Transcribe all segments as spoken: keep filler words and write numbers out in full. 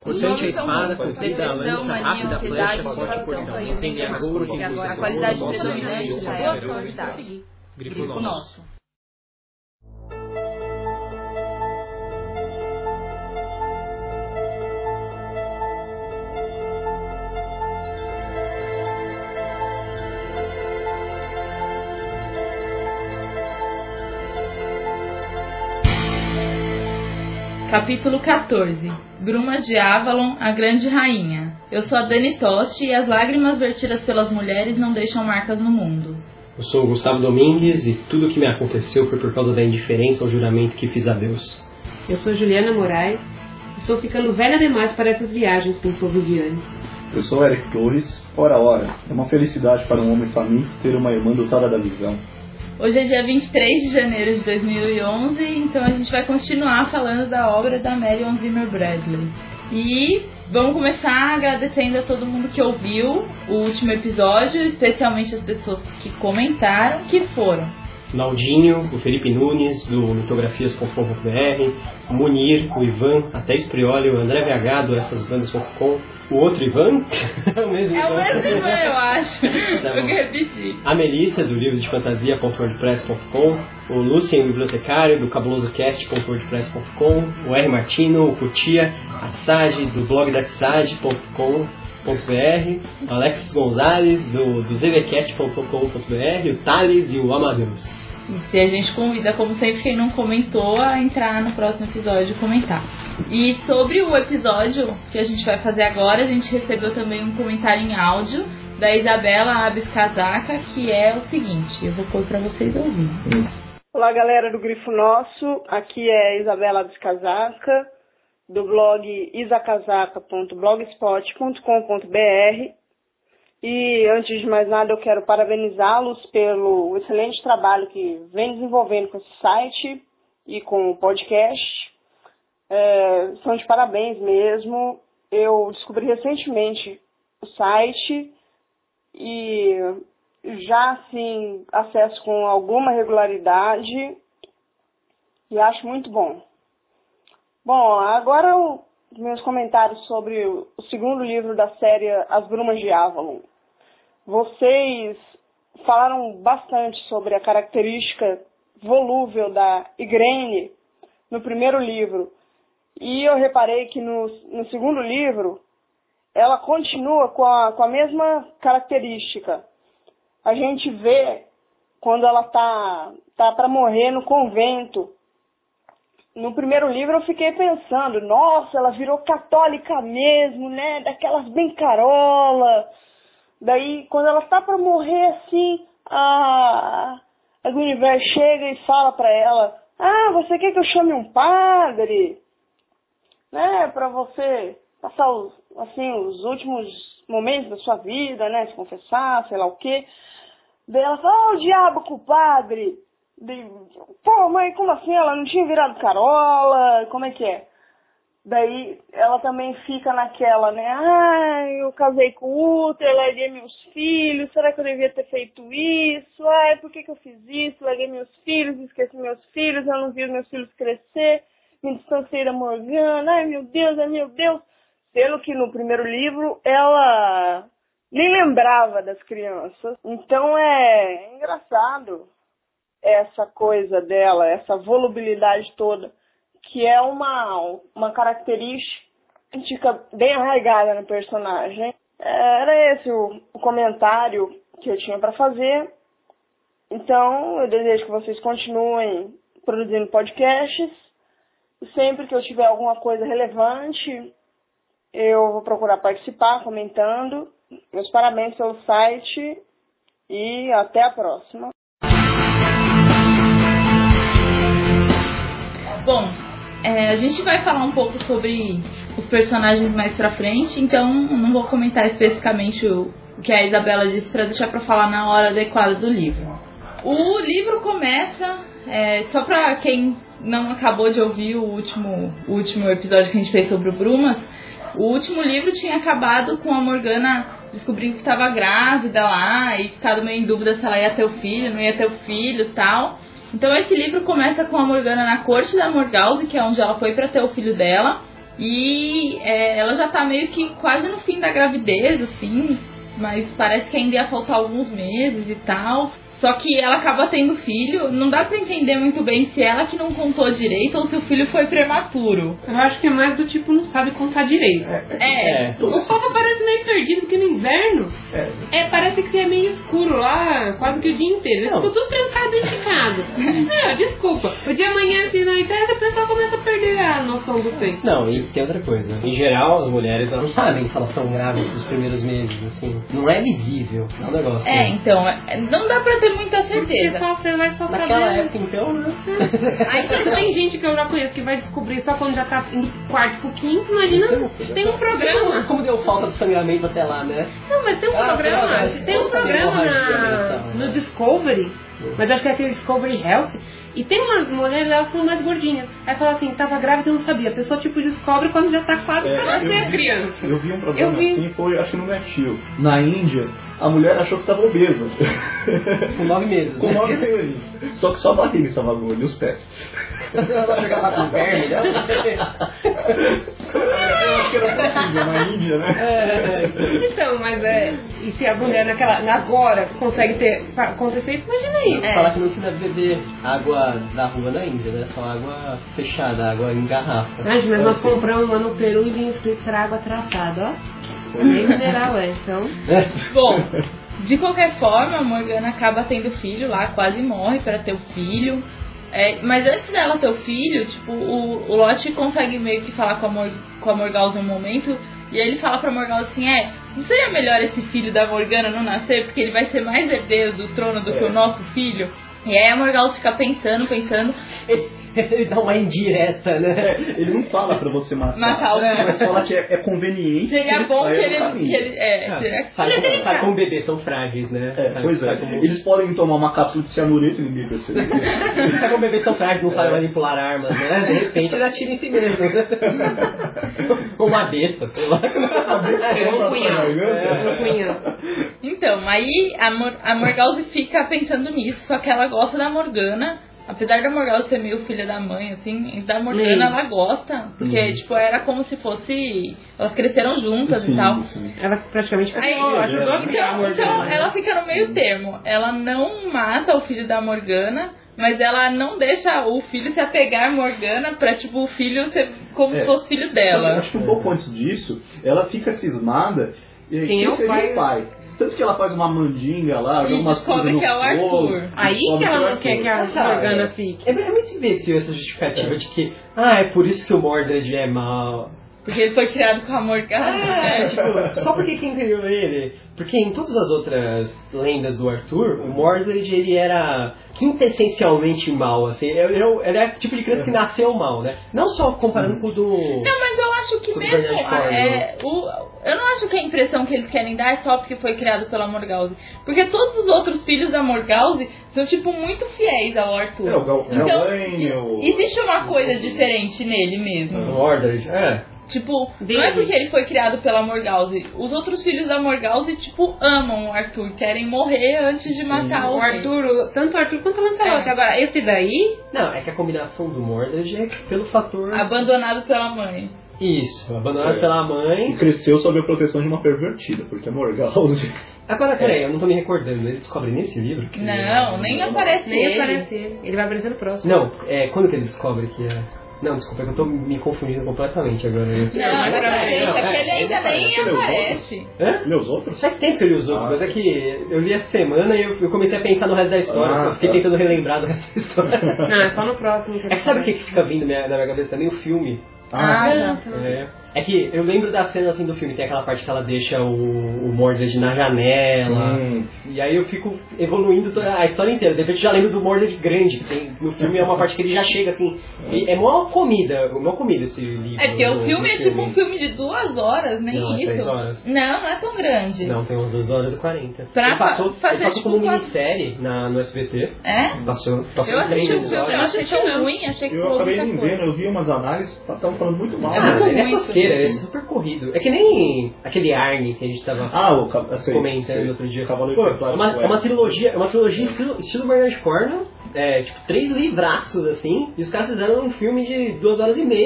Cortante a espada, comprida a lança, rápida a flecha, forte portão. Não tem guerra ouro, quem busca a qualidade predominante já é a qualidade. Grifo nosso. Capítulo quatorze. Brumas de Avalon, a Grande Rainha. Eu sou a Dani Tosti e as lágrimas vertidas pelas mulheres não deixam marcas no mundo. Eu sou o Gustavo Domingues e tudo o que me aconteceu foi por causa da indiferença ao juramento que fiz a Deus. Eu sou Juliana Moraes. Estou ficando velha demais para essas viagens, pensou Viviane. Eu sou Eric Torres. Ora, ora, é uma felicidade para um homem faminto ter uma irmã dotada da visão. Hoje é dia vinte e três de janeiro de dois mil e onze, então a gente vai continuar falando da obra da Marion Zimmer Bradley. E vamos começar agradecendo a todo mundo que ouviu o último episódio, especialmente as pessoas que comentaram, que foram Naldinho, o Felipe Nunes, do mitografias ponto com ponto b r, o Munir, o Ivan, a Thais Prioli, o André V H, do essas bandas ponto com, o outro Ivan? É o mesmo Ivan. É o mesmo Ivan, eu acho. Tá eu que repeti. A Melissa, do livros de fantasia ponto wordpress ponto com, o Lucien, o bibliotecário, do cabulosocast ponto wordpress ponto com, o R. Martino, o Cutia, a Tsage, do blog da tsage ponto com ponto b r, o Alexis Gonzalez, do, do z v cast ponto com ponto b r, o Thales e o Amadeus. E a gente convida, como sempre, quem não comentou a entrar no próximo episódio e comentar. E sobre o episódio que a gente vai fazer agora, a gente recebeu também um comentário em áudio da Isabela Abes Casaca, que é o seguinte, eu vou pôr para vocês ouvirem. Olá, galera do Grifo Nosso, aqui é Isabela Abes Casaca, do blog isacasaca ponto blogspot ponto com ponto b r. E antes de mais nada eu quero parabenizá-los pelo excelente trabalho que vem desenvolvendo com esse site e com o podcast. É, são de parabéns mesmo. Eu descobri recentemente o site e já assim acesso com alguma regularidade e acho muito bom. Bom, agora os meus comentários sobre o segundo livro da série As Brumas de Avalon. Vocês falaram bastante sobre a característica volúvel da Igraine no primeiro livro. E eu reparei que no, no segundo livro ela continua com a, com a mesma característica. A gente vê quando ela tá, tá para morrer no convento. No primeiro livro eu fiquei pensando, nossa, ela virou católica mesmo, né? Daquelas bem carola. Daí, quando ela tá pra morrer assim, a, a Guinevere chega e fala pra ela, ah, você quer que eu chame um padre? Né? Pra você passar os, assim, os últimos momentos da sua vida, né? Se confessar, sei lá o quê. Daí ela fala, ah, o diabo com o padre. De, pô, mãe, como assim? Ela não tinha virado carola? Como é que é? Daí ela também fica naquela, né? Ai, eu casei com o Uther, larguei meus filhos, será que eu devia ter feito isso? Ai, por que que eu fiz isso? Larguei meus filhos, esqueci meus filhos, eu não vi os meus filhos crescer, me distanciei da Morgana, ai meu Deus, ai meu Deus. Pelo que no primeiro livro ela nem lembrava das crianças. Então é engraçado essa coisa dela, essa volubilidade toda, que é uma, uma característica bem arraigada no personagem. Era esse o, o comentário que eu tinha para fazer. Então, eu desejo que vocês continuem produzindo podcasts. E sempre que eu tiver alguma coisa relevante, eu vou procurar participar, comentando. Meus parabéns pelo site e até a próxima. Bom, é, a gente vai falar um pouco sobre os personagens mais pra frente, então não vou comentar especificamente o, o que a Isabela disse para deixar para falar na hora adequada do livro. O livro começa, é, só para quem não acabou de ouvir o último, o último episódio que a gente fez sobre o Brumas, o último livro tinha acabado com a Morgana descobrindo que estava grávida lá e ficado meio em dúvida se ela ia ter o filho, não ia ter o filho e tal. Então esse livro começa com a Morgana na corte da Morgause, que é onde ela foi para ter o filho dela. E é, ela já tá meio que quase no fim da gravidez, assim, mas parece que ainda ia faltar alguns meses e tal. Só que ela acaba tendo filho, não dá pra entender muito bem se ela que não contou direito ou se o filho foi prematuro. Eu acho que é mais do tipo, não sabe contar direito. É. é. O sol parece meio perdido, porque no inverno é. É, parece que é meio escuro lá, quase que o dia inteiro. Ficou tudo trancado dentro de casa. Não, desculpa. O dia amanhece na terra, o pessoal começa a perder a noção do tempo. Não, e tem outra coisa. Em geral, as mulheres não sabem se elas estão grávidas nos primeiros meses, assim. Não é visível. É um negócio. É, então, não dá pra ter muita certeza. Sofre, vai sofrer. Naquela época, então, né? Aí tem gente que eu já conheço que vai descobrir só quando já tá indo pro quarto, pro quinto, imagina. Tem um programa. Como deu falta de sangramento até lá, né? Não, mas tem um ah, programa. Tem, tem um programa na, no Discovery, mas acho que é aquele Discovery Health. E tem umas mulheres, elas são mais gordinhas. Aí fala assim, tava grávida e não sabia. A pessoa tipo descobre quando já tá quase é, pra nascer a criança. Eu vi um programa eu vi. assim, foi, acho que no Netflix. Na Índia, a mulher achou que estava obesa. Com nove meses. Com nove meses. Só que só a barriga estava gorda e os pés. Ela jogava com verme, né? Eu acho que era possível na Índia, né? É. Então, mas é. E se a mulher naquela, agora consegue ter acontecer isso, imagina aí. É. Falar que não se deve beber água da rua na Índia, né? Só água fechada, água em garrafa. Mas, mas nós compramos uma no Peru e vinha escrito que era água tratada, ó. Nem mineral é, então. É. Bom, de qualquer forma, a Morgana acaba tendo filho lá, quase morre pra ter o filho. É, mas antes dela ter o filho, tipo, o, o Lot consegue meio que falar com a, Mor com a Morgause um momento, e ele fala pra Morgause assim, é, não seria melhor esse filho da Morgana não nascer, porque ele vai ser mais herdeiro do trono do é. que o nosso filho? E aí a Morgause fica pensando, pensando... Ele dá uma indireta, né? É, ele não fala pra você matar, matar o filho. mas fala que é, é conveniente. Seria bom que ele, que ele... É, ah, seria... Sabe, como, sabe como bebês são frágeis, né? É, sabe, pois é. como... Eles podem tomar uma cápsula de cianureto e ninguém percebe. Sabe como bebês são frágeis, não sabem manipular armas, né? De repente ele atira em si mesmo. Ou uma besta, sei lá. É um punhal. É um punhal. Então, aí a, Mor a Morgause fica pensando nisso, só que ela gosta da Morgana. Apesar da Morgause ser meio filha da mãe, assim, da Morgana ela gosta, porque, uhum. tipo, era como se fosse... Elas cresceram juntas sim, e tal. Sim. Ela praticamente Aí, ajudou a criar a Morgana. Então, ela fica no meio termo. Ela não mata o filho da Morgana, mas ela não deixa o filho se apegar a Morgana pra, tipo, o filho ser como é. se fosse filho dela. Eu acho que um pouco antes disso, ela fica cismada e quem, quem é o seria pai? o pai? Tanto que ela faz uma mandinga lá, joga umas coisas no que é o Arthur. Aí que ela não quer que a Morgana fique. É, é muito imbecil essa justificativa é. de que, ah, é por isso que o Mordred é mal. Porque ele foi criado com a Morgana. É, tipo, só porque quem criou ele? Porque em todas as outras lendas do Arthur, o Mordred, ele era quintessencialmente mal, assim. Ele era, ele era o tipo de criança que nasceu mal, né? Não só comparando hum. com o do... Não, mas eu acho que mesmo... É, o, eu não acho que a impressão que eles querem dar é só porque foi criado pela Morgause. Porque todos os outros filhos da Morgause são, tipo, muito fiéis ao Arthur. É, o Gal então, Gawain, o... existe uma coisa diferente nele mesmo. O Mordred, é... Tipo, dele. Não é porque ele foi criado pela Morgause. Os outros filhos da Morgause, tipo, amam o Arthur. Querem morrer antes de Sim. matar o, o Arthur. O, tanto o Arthur quanto o Lancelot. É. Agora, esse daí... Não, é que a combinação do Mordred é pelo fator... Abandonado pela mãe. Isso, abandonado é. pela mãe. E cresceu sob a proteção de uma pervertida, porque é Morgause... Agora, peraí, eu não tô me recordando. Ele descobre nesse livro? Que não, é... nem aparece nem ele. aparece ele. Ele vai aparecer no próximo. Não, é, quando que ele descobre que é... Não, desculpa, é que eu tô me confundindo completamente agora. Não, não, não aparece, é que ele ainda nem aparece. Hã? Lê os outros? Faz tempo que eu li os outros, ah. mas é que eu li essa semana e eu, eu comecei a pensar no resto da história. Ah, eu fiquei tá. tentando relembrar do resto da história. Não, é só no próximo. É que sabe o que fica vindo na minha, na minha cabeça também? O filme. Ah, ah tá. É. É que eu lembro da cena assim do filme, tem aquela parte que ela deixa o, o Mordred na janela, hum. e aí eu fico evoluindo toda a história inteira. De repente já lembro do Mordred grande, que tem, no filme é uma parte que ele já chega assim, é mó comida, mó comida esse livro. É porque no, o filme é tipo um filme de duas horas, nem não, isso. Três horas. Não, não é tão grande. Não, tem uns duas horas e quarenta. Pra ele passou, fazer ele passou tipo como quatro... minissérie na, no S B T. É? Passou, passou eu três episódios. Eu achei tão ruim, achei que eu acabei nem vendo, eu vi umas análises, estavam falando muito mal. É, né? ele é tosqueira, é super corrido. É que nem aquele Arne que a gente tava ah, o, assim, comentando sei, outro dia. Pô, é, uma, é uma trilogia, é uma trilogia estilo, estilo Bernard Cornwell, é, tipo, três livraços assim, e os caras fizeram um filme de duas horas e meia.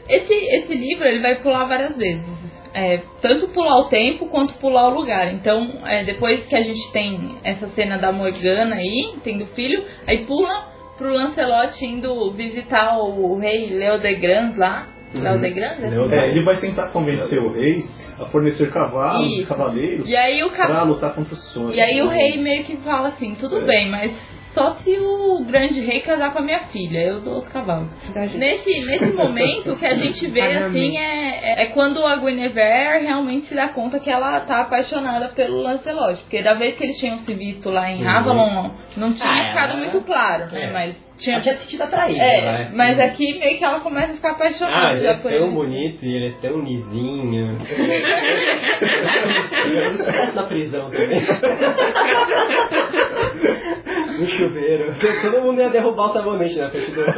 esse, esse livro ele vai pular várias vezes. É, tanto pular o tempo quanto pular o lugar. Então, é, depois que a gente tem essa cena da Morgana aí, tendo filho, aí pula pro Lancelot indo visitar o rei Leodegrans lá. Uhum. Leodegrans? É, ele vai tentar convencer o rei a fornecer cavalos e cavaleiros e aí o pra lutar contra os sonhos. E aí o rei meio que fala assim, tudo é. bem, mas só se o grande rei casar com a minha filha, eu dou os cavalos. Nesse, nesse momento, o que a gente vê assim é, é quando a Guinevere realmente se dá conta que ela tá apaixonada pelo Lancelot. Porque da vez que eles tinham se visto lá em Avalon, não tinha ah, ficado é. muito claro, né? É. Mas tinha, ela tinha sentido atraída, é, né? Mas aqui meio que ela começa a ficar apaixonada. Ah, ele é tão ele. bonito e ele é tão lisinho. Ele esquece na prisão também. No chuveiro. Todo mundo ia derrubar o sabonete na frente do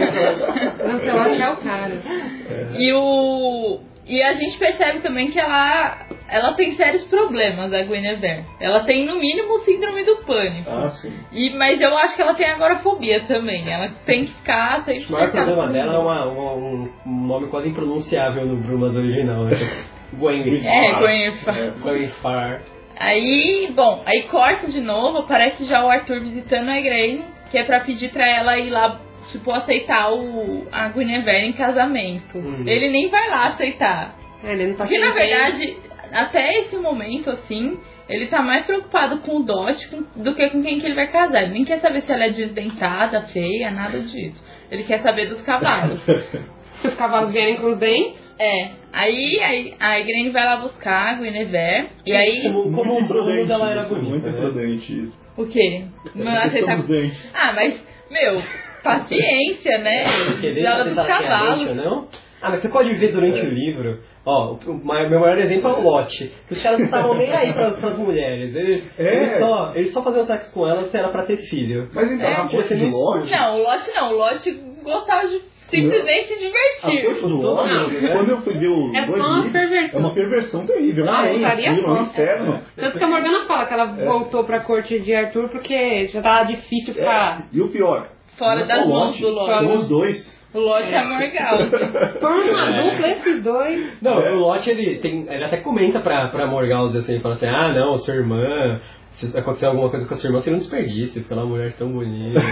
Lancelot é o cara. E o... E a gente percebe também que ela, ela tem sérios problemas, a Guinevere. Ela tem, no mínimo, síndrome do pânico. Ah, sim. E, mas eu acho que ela tem agorafobia também. Ela tem que ficar... Tem que o maior problema dela é uma, uma, um nome quase impronunciável no Brumas original, né? Gwenfar. É, Gwenfar. É, Gwenfar. Aí, bom, aí corta de novo, aparece já o Arthur visitando a Igraine, que é pra pedir pra ela ir lá, tipo, aceitar o, a Guinevere em casamento. Hum. Ele nem vai lá aceitar. É, ele não tá Porque, na verdade, até esse momento, assim, ele tá mais preocupado com o Dot do que com quem que ele vai casar. Ele nem quer saber se ela é desdentada, feia, nada disso. Ele quer saber dos cavalos. Se os cavalos vierem com os dentes. É, aí, aí a Igraine vai lá buscar a Guinevere. E aí... Como, como o Bruno dela era bonito. Muito né? prudente isso. O quê? Não aceitar... Ah, mas, meu... Paciência, né? Dela dos cavalos. Não? Ah, mas você pode ver durante é. o livro, ó, o, o meu maior exemplo é o Lot, que os caras não estavam nem aí para as mulheres. Eles, é. eles, só, eles só faziam sexo com elas se era pra ter filho. Mas então, é, a coisa do Lot... Não, o Lot não, o Lot gostava de simplesmente se divertir. A coisa do Lot, né? Quando eu fui ver o é dois uma livros, perversão. é uma perversão terrível. Não, é estaria no inferno. Tanto que a Morgana fala que ela é. voltou pra corte de Arthur porque já tava difícil ficar... É. E o pior... Fora das mãos do Lot. São os dois. O Lot é, é Morgal. Foi uma é. dupla esses dois. Não, o Lot ele, tem, ele até comenta pra, pra Morgal assim, ele fala assim, ah não, sua irmã, se acontecer alguma coisa com a sua irmã, você não desperdiça, porque ela é uma mulher tão bonita.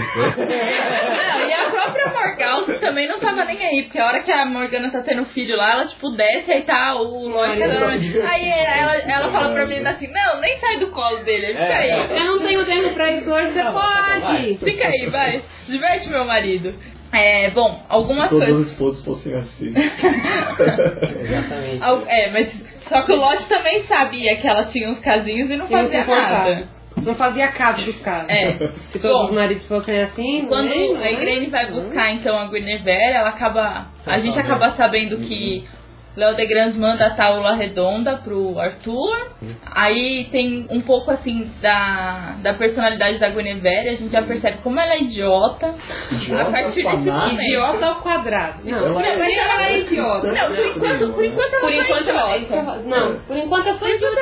Não, e a própria Morgal também não tava nem aí, porque a hora que a Morgana tá tendo filho lá, ela tipo desce, aí tá o Lot. Aí ela, ela fala pra menina assim, não, nem sai do colo dele, fica é, aí. Eu não tenho tempo pra isso hoje, você pode. Fica aí, vai, diverte meu marido. É, bom, algumas Todos coisas... os esposos fossem assim. Exatamente. É, mas só que o Lot também sabia que ela tinha uns casinhos e não fazia nada. Não fazia caso dos casos. É. Se todos bom, os maridos fossem assim... Quando nem, a Igraine vai buscar, então, a Guinevere, ela acaba... A gente acaba sabendo que... Leodegrans manda a tábua redonda pro Arthur. Aí tem um pouco assim da, da personalidade da Guinevere. A gente já percebe como ela é idiota, idiota a partir desse momento. Idiota ao quadrado. Não, não, mas ela, ela é idiota. Não, por enquanto, por enquanto ela por é enquanto idiota. Ela, não, por enquanto eu sou idiota.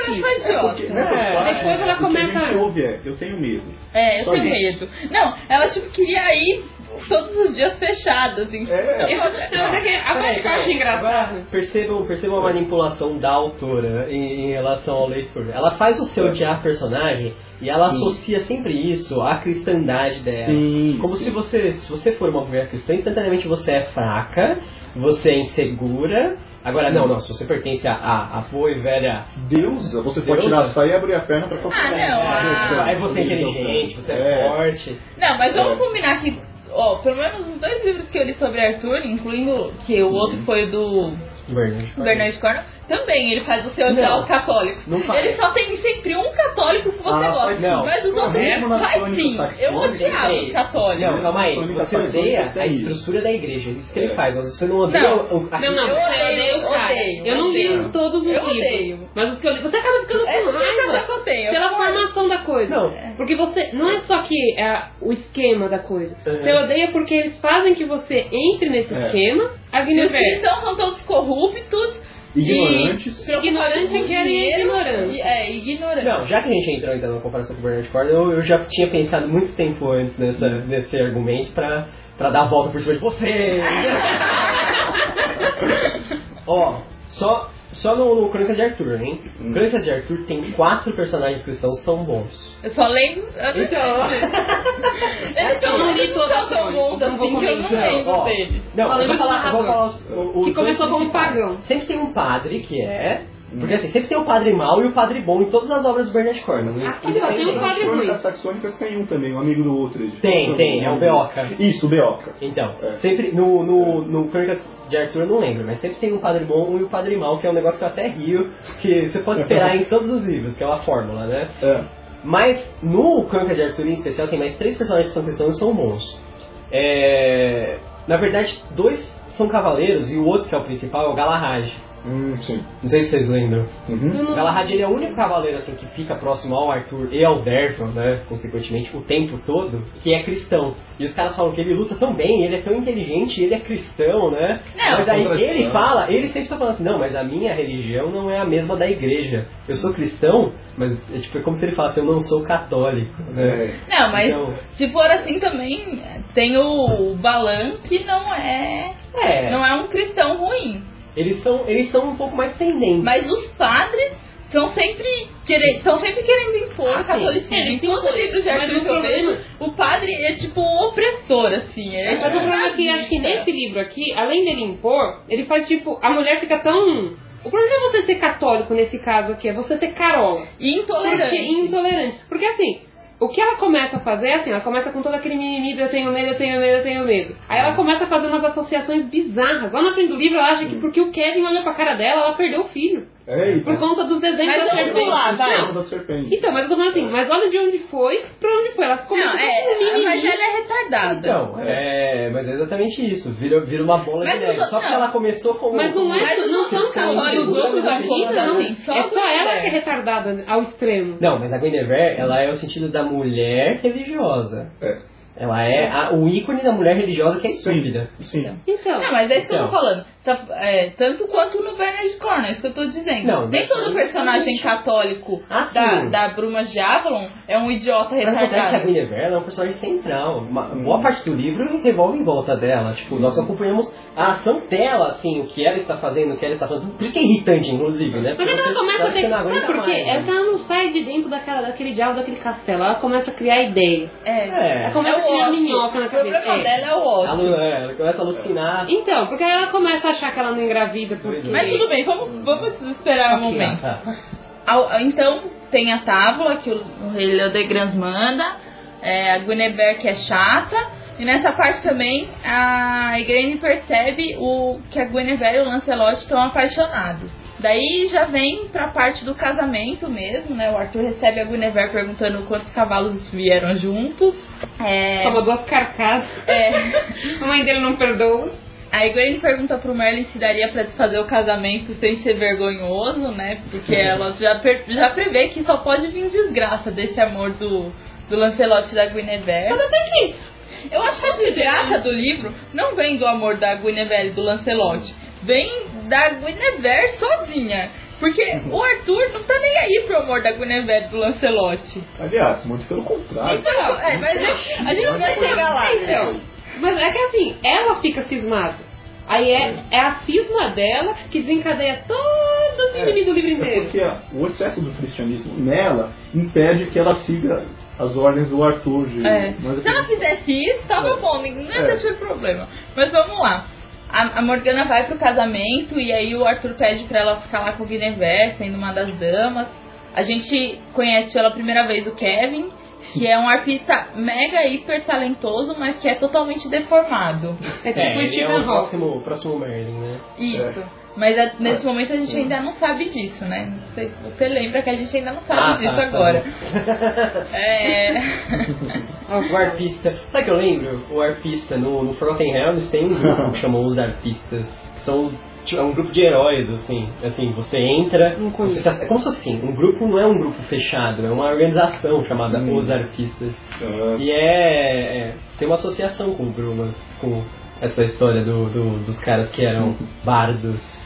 É, depois ela começa a... ouve é, eu tenho medo. É, eu Só tenho isso. medo. Não, ela tipo queria ir todos os dias fechados, assim. É. Eu, não, não, que, agora que eu acho engraçado. Percebam, percebam a manipulação da autora em, em relação ao leitor. Ela faz o seu odiar a personagem e ela sim. associa sempre isso à cristandade dela. Sim, Como sim. se você, se você for uma mulher cristã, instantaneamente você é fraca, você é insegura. Agora, não, não, se você pertence a, a, a boa e velha deusa, você pode tirar a saia e abrir a perna pra qualquer Ah, não. Ah, aí você é inteligente, você é, é forte. Não, mas vamos é. combinar que, ó, pelo menos os dois livros que eu li sobre Arthur, incluindo que o outro foi o do Bernard Cornwell, também ele faz o seu odiar aos católicos. Ele só tem sempre um católico que você ah, gosta, não. mas os outros faz sim. Eu odiava os católicos. Não, calma aí, você odeia a estrutura da igreja, isso que ele faz, você não odeia não. o... A... Não, não, eu odeio, eu odeio. Eu não li todos os livros. Eu odeio. Mas os que eu li, você acaba ficando com raiva pela formação da coisa. Não. Porque você, não é só que é o esquema da coisa. Você odeia porque eles fazem que você entre nesse esquema. E os cristãos são todos corruptos. Ignorantes. E, ignorantes e dinheiro, ignorantes. É, ignorantes. Não, já que a gente entrou então na comparação com o Bernard Cornwell, eu, eu já tinha pensado muito tempo antes nessa, nesse argumento pra, pra dar a volta por cima de você. Ó, só, só no, no Crônicas de Arthur, hein? Hum. Crônicas de Arthur tem quatro personagens cristãos que são bons. Eu só lembro... Então... Eles eu não li todos são tão bons assim que eu não lembro deles. Não, eu vou falar, vou falar os, os que começou como pagão. Sempre tem um padre que é... Porque assim, sempre tem o padre mau e o padre bom em todas as obras do Bernard Cornwell. Aqui tem um padre ruim. As saxônicas tem um também, um amigo do outro. Tem, tem, é o Beoca. Isso, o Beoca. Então, é. sempre no, no, no Crônicas de Arthur eu não lembro, mas sempre tem um padre bom e o padre mau, que é um negócio que eu até rio, que você pode esperar em todos os livros, que é uma fórmula, né? É. Mas no Crônicas de Arthur em especial tem mais três personagens que são cristãos e são bons. É... Na verdade, dois são cavaleiros e o outro, que é o principal, é o Galahad. Hum, sim. Não sei se vocês lembram. Uhum. O Galahad ele é o único cavaleiro assim, que fica próximo ao Arthur e ao Derfron, né, consequentemente, o tempo todo, que é cristão. E os caras falam que ele luta tão bem, ele é tão inteligente, ele é cristão, né? Não, mas aí ele fala, ele sempre está falando assim, não, mas a minha religião não é a mesma da igreja. Eu sou cristão, mas é, tipo, é como se ele falasse, eu não sou católico, né? Não, mas então, se for assim também, tem o Balan, que não é, é. não é um cristão ruim. Eles são, eles são um pouco mais pendentes. Mas os padres são sempre, querer, são sempre querendo impor ah, o catolicismo. Em todos os livros de Arthur que eu vejo, o padre é tipo um opressor, assim. É, mas o problema é que acho que nesse livro aqui, além dele impor, ele faz tipo, a mulher fica tão... O problema é você ser católico nesse caso aqui, é você ser carola. E intolerante. Porque, e intolerante. Porque assim... O que ela começa a fazer é assim, ela começa com todo aquele mimimi de eu tenho medo, eu tenho medo, eu tenho medo. Aí ela começa a fazer umas associações bizarras. Lá na frente do livro ela acha que porque o Kevin olhou pra cara dela, ela perdeu o filho. Eita. Por conta dos desenhos mas da serpente. Lá, vai. Da serpente. Então, mas eu tô falando assim, mas olha de onde foi, pra onde foi. Ela começa não, é, com mimimi. mas ela é retardada. Então, é, mas é exatamente isso. Vira, vira uma bola mas de neve. Só porque ela começou como... Mas não é, mas não são católicos, os outros aqui não. É só ela que é retardada ao extremo. Não, mas a Guinevere, ela é o sentido da mulher religiosa. É. Ela é a, o ícone da mulher religiosa que é estúpida. Sim. Sim. Então, não, mas é isso então. que eu tô falando. É, tanto quanto no Bernard Cornwell, é isso que eu tô dizendo. Não, nem todo personagem católico ah, da, da Brumas de Avalon é um idiota retardado. Mas a Guinevere é um personagem central. Uma boa parte do livro revolve em volta dela. Tipo, nós acompanhamos a ação dela, assim, o que ela está fazendo, o que ela está fazendo. Por isso que é irritante, inclusive, né? Mas ela começa a ter... Sabe por quê? Mais, é que ela não sai de dentro daquela, daquele diabo, daquele castelo. Ela começa a criar ideia. É. é. Ela começa é a criar ócio. minhoca na cabeça. O problema é. dela é o ócio. Ela, é, ela começa a alucinar. Então, porque aí ela começa a achar que ela não engravida. Porque... Mas tudo bem, vamos, vamos esperar um momento. Tá. Então, tem a tábua que o, o rei Leodegrans manda, é, a Guinevere que é chata, e nessa parte também a Igraine percebe o, que a Guinevere e o Lancelot estão apaixonados. Daí já vem pra parte do casamento mesmo, né? O Arthur recebe a Guinevere perguntando quantos cavalos vieram juntos. É... Tomou duas carcaças. É... A mãe dele não perdoa. A Igraine pergunta pro Merlin se daria pra desfazer o casamento sem ser vergonhoso, né? Porque ela já, já prevê que só pode vir desgraça desse amor do, do Lancelot e da Guinevere. Mas até que eu acho que a desgraça do livro não vem do amor da Guinevere e do Lancelot. Vem da Guinevere sozinha. Porque o Arthur não tá nem aí pro amor da Guinevere e do Lancelot. Aliás, muito pelo contrário. Então, é, mas a gente vai chegar lá. Então. Mas é que assim, ela fica cismada. Aí é, é a cisma dela que desencadeia todo o mimimi é, do livro inteiro. É porque o excesso do cristianismo nela impede que ela siga as ordens do Arthur. De, é. mas, Se ela fizesse isso, tava é. bom, não ia é. ter problema. Mas vamos lá. A, a Morgana vai pro casamento e aí o Arthur pede pra ela ficar lá com o Guinevere, sendo uma das damas. A gente conhece pela primeira vez o Kevin, que é um arpista mega hiper talentoso, mas que é totalmente deformado. É, tipo é ele é o próximo, o próximo Merlin, né? Isso. É. Mas a, nesse momento a gente ainda não sabe disso, né? Não sei se você lembra que a gente ainda não sabe ah, disso tá, agora. Tá é... O arpista. Sabe que eu lembro? O arpista no, no Forgotten Realms tem um grupo que chamou os arpistas. Que são é um grupo de heróis, assim. Assim, você entra. Você tá, é como se fosse assim, um grupo não é um grupo fechado, é uma organização chamada hum. Os Arpistas. Uhum. E é, é. Tem uma associação com o Brumas, com essa história do, do, dos caras que eram bardos.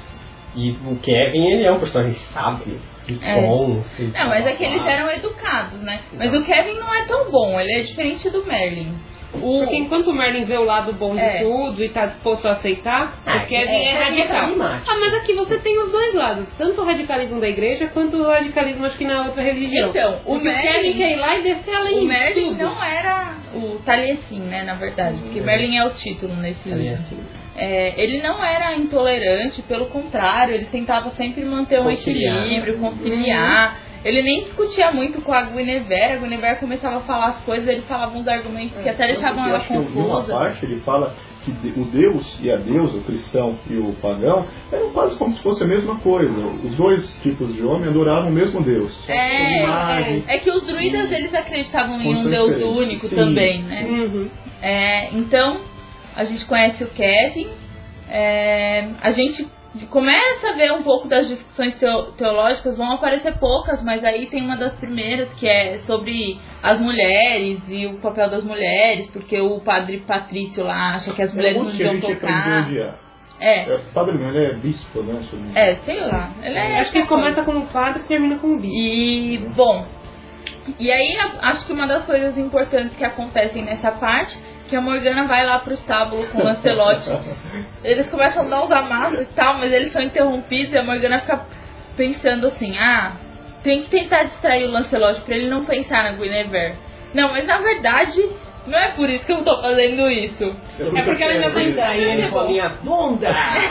E o Kevin, ele é um personagem sábio, de bom. É. Não, mas é que eles eram educados, né? Mas o Kevin não é tão bom, ele é diferente do Merlin. O... Porque enquanto o Merlin vê o lado bom de é. tudo e tá disposto a aceitar, ah, o Kevin é, é radical. Ah, mas aqui você tem os dois lados, tanto o radicalismo da igreja quanto o radicalismo acho que na outra religião. Então, o Merlin, o Kevin quer ir lá e descer além o Merlin tudo. não era o Taliesin, né, na verdade, porque é. Merlin é o título nesse livro. É, ele não era intolerante, pelo contrário, ele tentava sempre manter um conciliar. equilíbrio, conciliar. Hum. Ele nem discutia muito com a Guinevere, a Guinevere começava a falar as coisas, ele falava uns argumentos que até deixavam ela confusa. Eu vi uma parte, ele fala que o Deus e a deusa, o cristão e o pagão, eram quase como se fosse a mesma coisa. Os dois tipos de homem adoravam o mesmo Deus. É, é, é que os druidas, eles acreditavam em um Deus único Sim. também, né? Uhum. É, então, a gente conhece o Kevin, é, a gente começa a ver um pouco das discussões teológicas, vão aparecer poucas, mas aí tem uma das primeiras que é sobre as mulheres e o papel das mulheres, porque o padre Patrício lá acha que as mulheres é não deviam tocar. É. é. Padre não, ele é bispo, né? É, sei lá. Ele é, acho que ele começa como padre e termina como bispo. E, bom, e aí acho que uma das coisas importantes que acontecem nessa parte, que a Morgana vai lá pro estábulo com o Lancelot. Eles começam a dar uns amassos e tal, mas eles são interrompidos e a Morgana fica pensando assim, ah, tem que tentar distrair o Lancelot pra ele não pensar na Guinevere. Não, mas na verdade, não é por isso que eu tô fazendo isso. É porque ela ainda vai distrair ele com a minha bunda.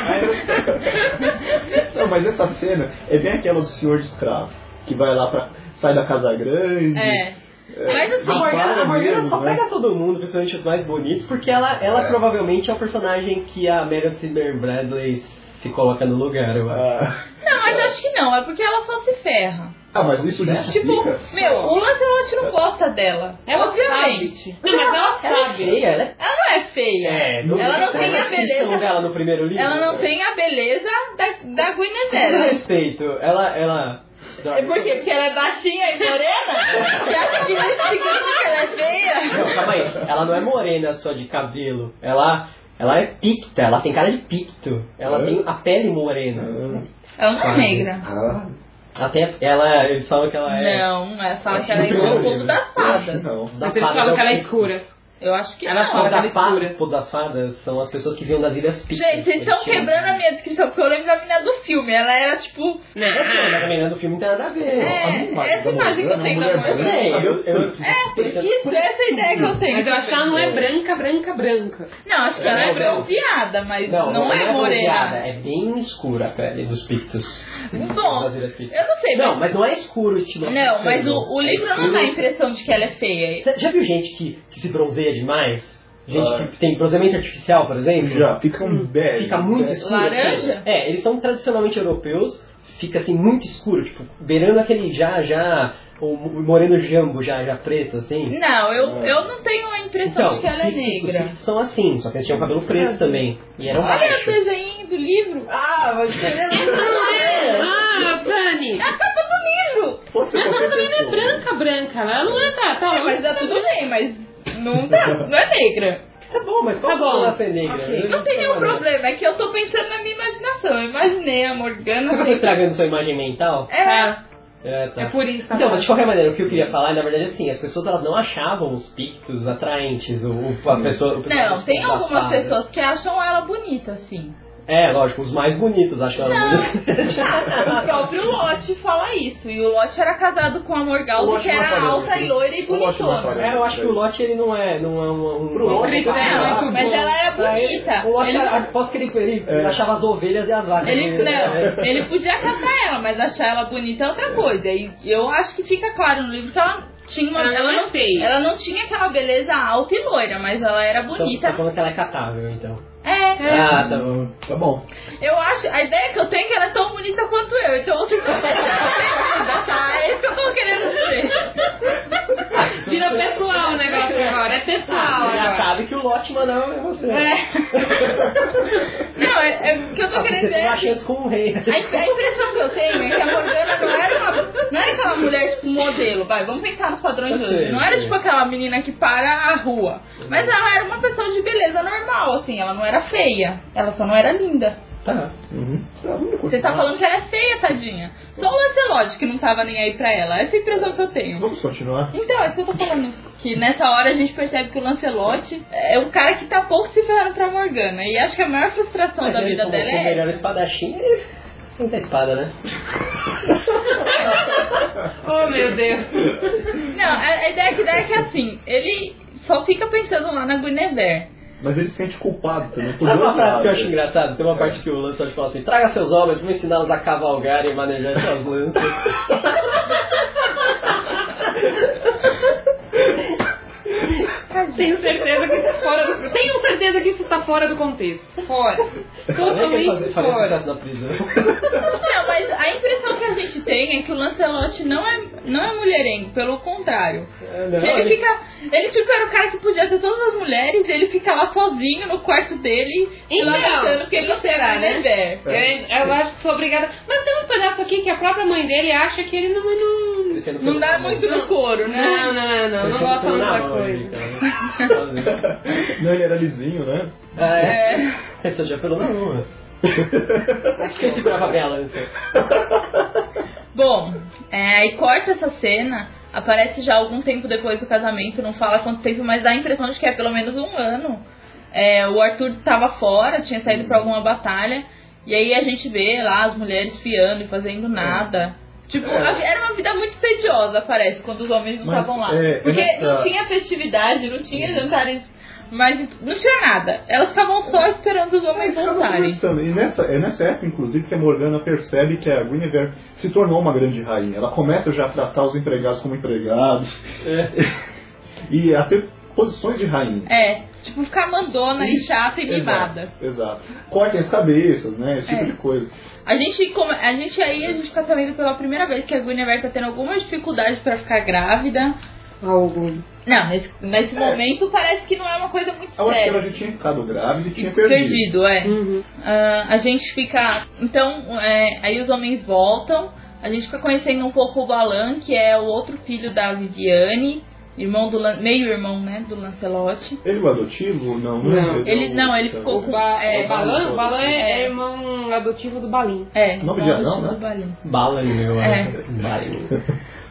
Não, mas essa cena é bem aquela do senhor de escravo, que vai lá pra... sai da casa grande... É. Mas assim, a Morgana, a Morgana só pega todo mundo, principalmente os mais bonitos, porque ela, ela é. provavelmente é o personagem que a Meryl Ciber Bradley se coloca no lugar, eu acho. Ah. Não, mas acho que não, é porque ela só se ferra. Ah, mas isso né? Tipo, meu, o Lancelot não gosta dela. Ela obviamente. Não, mas ela sabe. Ela é feia, ela, é... ela não é feia. É, não ela não tem a beleza dela no primeiro livro. Ela não tem a beleza da, da Guinevere. Com respeito, ela... ela... É por quê? Porque ela é baixinha e morena? Você acha que isso significa que ela é feia? Não, calma aí. Ela não é morena só de cabelo. Ela, ela é picta, ela tem cara de picto. Ela é. tem a pele morena. Ela não é negra. Ah. Até ela, eles falam que ela é... Não, ela fala que ela é igual o povo das fadas. Não, mas eles falam que ela é escura. Eu acho que ela não. Fala das fadas, pô, das fadas são as pessoas que vinham das ilhas Pictas. Gente, vocês estão quebrando a minha descrição, porque eu lembro da menina do filme. Ela era tipo... Não, a menina do filme não tem nada a ver. É, essa essa imagem que eu tenho da mulher. Eu, eu, é, por isso, essa é a ideia que eu tenho. Mas eu acho que ela não é branca, branca, branca. Não, acho que ela é bronzeada, mas não, não, não é morena. É bem escura a pele dos Pictos. Bom, eu não sei. Não, mas não é escuro o estilo. Não, mas o, o livro é não dá a impressão de que ela é feia. Você já viu gente que, que se bronzeia demais? Gente ah. que tem bronzeamento artificial, por exemplo? Já, fica um bege. Fica muito escuro. Laranja? É, eles são tradicionalmente europeus, fica assim muito escuro, tipo, beirando aquele já, já, o moreno jambo já, já preto, assim. Não, eu, ah. eu não tenho a impressão então, de que ela é negra. Os são assim, só que eles tinham cabelo preto também. E eram Olha baixos. o desenho do livro. Ah, mas você não é. Ah, Dani. É a capa do livro. Mas ela também não é branca, branca. Ela não é, tá, tá. É, mas tá tudo bem, mas... Não, tá, não é negra. Tá bom, mas qual tá bom. ela ser negra? Okay. Não tem nenhum problema, é que eu tô pensando na minha imaginação. Eu imaginei a Morgana. Você tá estragando sua imagem mental? É. É, tá. É por isso. Tá então, mas de qualquer maneira, o que eu queria falar, na verdade, assim, as pessoas elas não achavam os Pictos atraentes, o, a pessoa... O não, tem algumas pessoas que acham ela bonita, assim. É, lógico, os mais bonitos acham ela bonita. O próprio Lot fala isso. E o Lot era casado com a Morgause, que era alta e loira e bonitona. É, eu acho que o Lot, ele não é, não é um... um Pro Lot, é, não, mas ela era bonita. O Lot, ele, aposto que ele, ele é. achava as ovelhas e as vacas. Ele, não, ele podia catar ela, mas achar ela bonita é outra coisa. E eu acho que fica claro no livro que ela... Tinha uma, ela, ela, não, não, ela não tinha aquela beleza alta e loira, mas ela era bonita. Então, tá falando que ela é catável, então. É. Ah, tá bom. Tá bom. Eu acho, a ideia que eu tenho é que ela é tão bonita quanto eu, então eu tenho que tá? É isso que eu tô querendo dizer. Vira pessoal o negócio agora, é pessoal. Você já agora. sabe que o Lot mandou em você. É. Não, é, é o que eu tô ah, querendo dizer. Você tem uma chance com um rei. A, a impressão que eu tenho é que a Morgana não era uma, não era aquela mulher tipo modelo, vai, vamos pensar nos padrões de hoje. Não era tipo aquela menina que para a rua. Mas ela era uma pessoa de beleza normal, assim, ela não era feia, ela só não era linda. Tá. Uhum. Tá, Você tá falando que ela é feia, tadinha. Só o Lancelot que não tava nem aí pra ela. Essa é a impressão que eu tenho. Vamos continuar? Então, é isso que eu tô falando. Que nessa hora a gente percebe que o Lancelot é o cara que tá pouco se ferrando pra Morgana. E acho que a maior frustração Mas da ele, vida como dela o é... melhor espadachim, ele senta a espada, né? Oh, meu Deus. Não, a, a ideia que dá é que assim, ele só fica pensando lá na Guinevere. Mas ele se sente culpado também. Por Sabe uma dois frase que eu lados. acho engraçada? Tem uma parte que o Lancelot fala assim: traga seus homens, vou ensiná-los a cavalgar e manejar suas lanças. Tenho certeza que isso fora do... Tenho certeza que isso tá fora do contexto. Fora. Totalmente fazer, fazer fora. sucesso na prisão. Não, mas a impressão que a gente tem é que o Lancelot não é, não é mulherengo, pelo contrário. É, não, Que ele, ele- fica. Ele tipo era o cara que podia ter todas as mulheres, e ele fica lá sozinho no quarto dele, Então, lamentando que ele não terá, né, Ver? Eu, eu acho que sou obrigada. Mas tem um pedaço aqui que a própria mãe dele acha que ele não. Não, Descendo Não pelo dá tamanho. muito no couro, né? não, não, não, não gosta Descendo na muita mão, ele, coisa. cara. Não, ele era lisinho, né? Ah, é? É. Ele só tinha pelo na mão. Acho que ele segurava bem a lança. Bom, é, aí corta essa cena, aparece já algum tempo depois do casamento, não fala quanto tempo, mas dá a impressão de que é pelo menos um ano. É, o Arthur tava fora, tinha saído pra alguma batalha, e aí a gente vê lá as mulheres fiando e fazendo nada. Tipo, É. a- era uma vida muito tediosa, parece, quando os homens não Mas, estavam lá. é, Porque nessa- não tinha festividade, não tinha jantares, mas não tinha nada. Elas ficavam só esperando os homens Ficava voltarem. conversando. E nessa, é nessa época, inclusive, que a Morgana percebe que a Guinevere se tornou uma grande rainha. Ela começa já a tratar os empregados como empregados. E a ter posições de rainha. É, tipo, ficar mandona e chata e mimada. Exato, exato. Cortem as cabeças, né? Esse tipo É. de coisa. A gente, come- a gente aí, a gente fica sabendo pela primeira vez que a Guinevere tá tendo alguma dificuldade pra ficar grávida. Algum. Não, nesse, nesse É. momento parece que não é uma coisa muito Eu acho que ela séria. já tinha ficado grávida e tinha perdido. Perdido, é. Uhum. Ah, a gente fica. Então, é, aí os homens voltam. A gente fica conhecendo um pouco o Balan, que é o outro filho da Viviane, irmão do Lan- meio-irmão, né, do Lancelot. Ele é adotivo? Não, Não. Ele não, ele ficou com Ba é, é, Balan, Balan. Balan é, É. é irmão adotivo do Balim. é, Nome de irmão anão, adotivo né? do Balin. Bala no meu, É. né? Bala.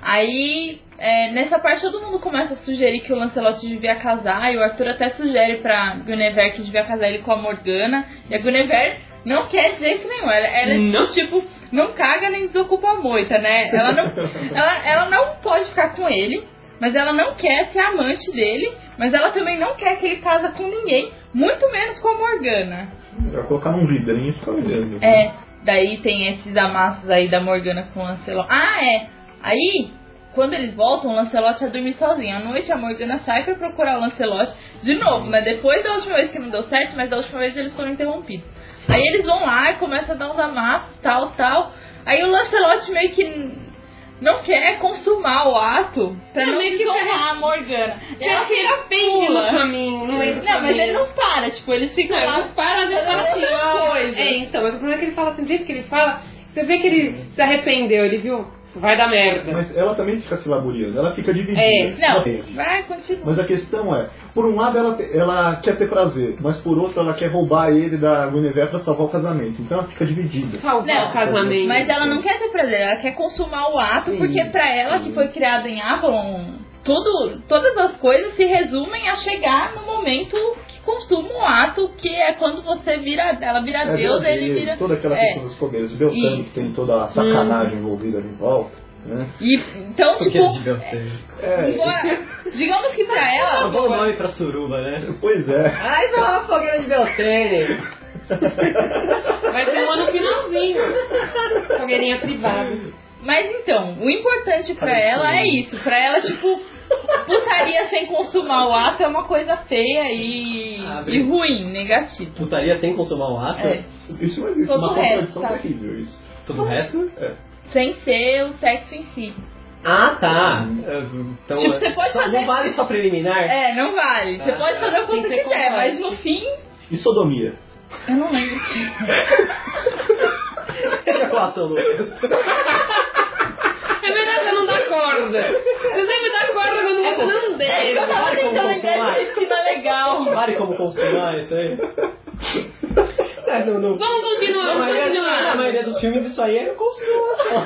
Aí, é, nessa parte, todo mundo começa a sugerir que o Lancelot devia casar, e o Arthur até sugere pra Guinevere que devia casar ele com a Morgana, e a Guinevere não quer de jeito nenhum. Ela, ela Não. tipo, não caga nem desocupa a moita, né? Ela não, ela, ela não pode ficar com ele, mas ela não quer ser amante dele, mas ela também não quer que ele casa com ninguém, muito menos com a Morgana. Vai colocar num vidrinho e ficar olhando. É, daí tem esses amassos aí da Morgana com o Lancelot. Ah, é. Aí, quando eles voltam, o Lancelot ia dormir sozinho. À noite, a Morgana sai pra procurar o Lancelot de novo, né? Depois da última vez que não deu certo, mas da última vez eles foram interrompidos. Aí eles vão lá e começam a dar uns amassos, tal, tal. Aí o Lancelot meio que não quer consumar o ato pra Não, não meio que desonrar a Morgana. E ela fica Pende no pula. caminho, no meio do Não, mas caminho. ele não para, tipo, eles ficam Não, lá ele para de falar assim, outra ó. coisa. É, então, mas o problema é que ele fala assim, do jeito que ele fala, você vê que ele se arrependeu, ele viu, vai dar merda. Mas ela também fica se laburiando, ela fica dividida. É, Não, Ela- vai, continua. Mas a questão é, por um lado ela, te- ela quer ter prazer, mas por outro ela quer roubar ele da Guinevere pra salvar o casamento. Então ela fica dividida. Salvar Não, o casamento. Mas ela não quer ter prazer, ela quer consumar o ato, Sim, porque pra ela, sim. que foi criada em Avalon, tudo, todas as coisas se resumem a chegar no momento que consuma o ato, que é quando você vira, ela vira É, Deus, vira ele Deus, vira... toda aquela é. questão dos poderes. Beltrame, que tem toda a sacanagem envolvida ali em volta. Né? E, então, Por que tipo, de Beltrame? É, embora- digamos que pra ela... Um bom nome pra suruba, né? pois é. Ai, vai lá, fogueira de Beltrame. Vai ter uma no finalzinho. Fogueirinha privada. Mas então, o importante pra ela é isso. Pra ela, tipo, putaria sem consumar o ato é uma coisa feia e, Ah, e ruim, negativo. Putaria sem consumar um ato? É, Isso não existe, Todo uma o resto, contradição sabe? terrível isso. Todo o resto? É. sem ser o sexo em si. Ah, tá. Então, Tipo, você pode só- fazer- Não vale só preliminar? É, não vale. Você Ah, pode tá. fazer o que Tem você que ser quiser, completo. mas no fim, E sodomia? eu não lembro. Ejaculação, Lucas. É melhor você não dar corda. Você sempre dá corda quando você não Eu der. tava Vale como tentando consumar? lembrar de piscina legal. Vale como consumar isso aí? É, É, no, no... Vamos continuar, vamos continuar. Na maioria dos filmes isso aí é construção.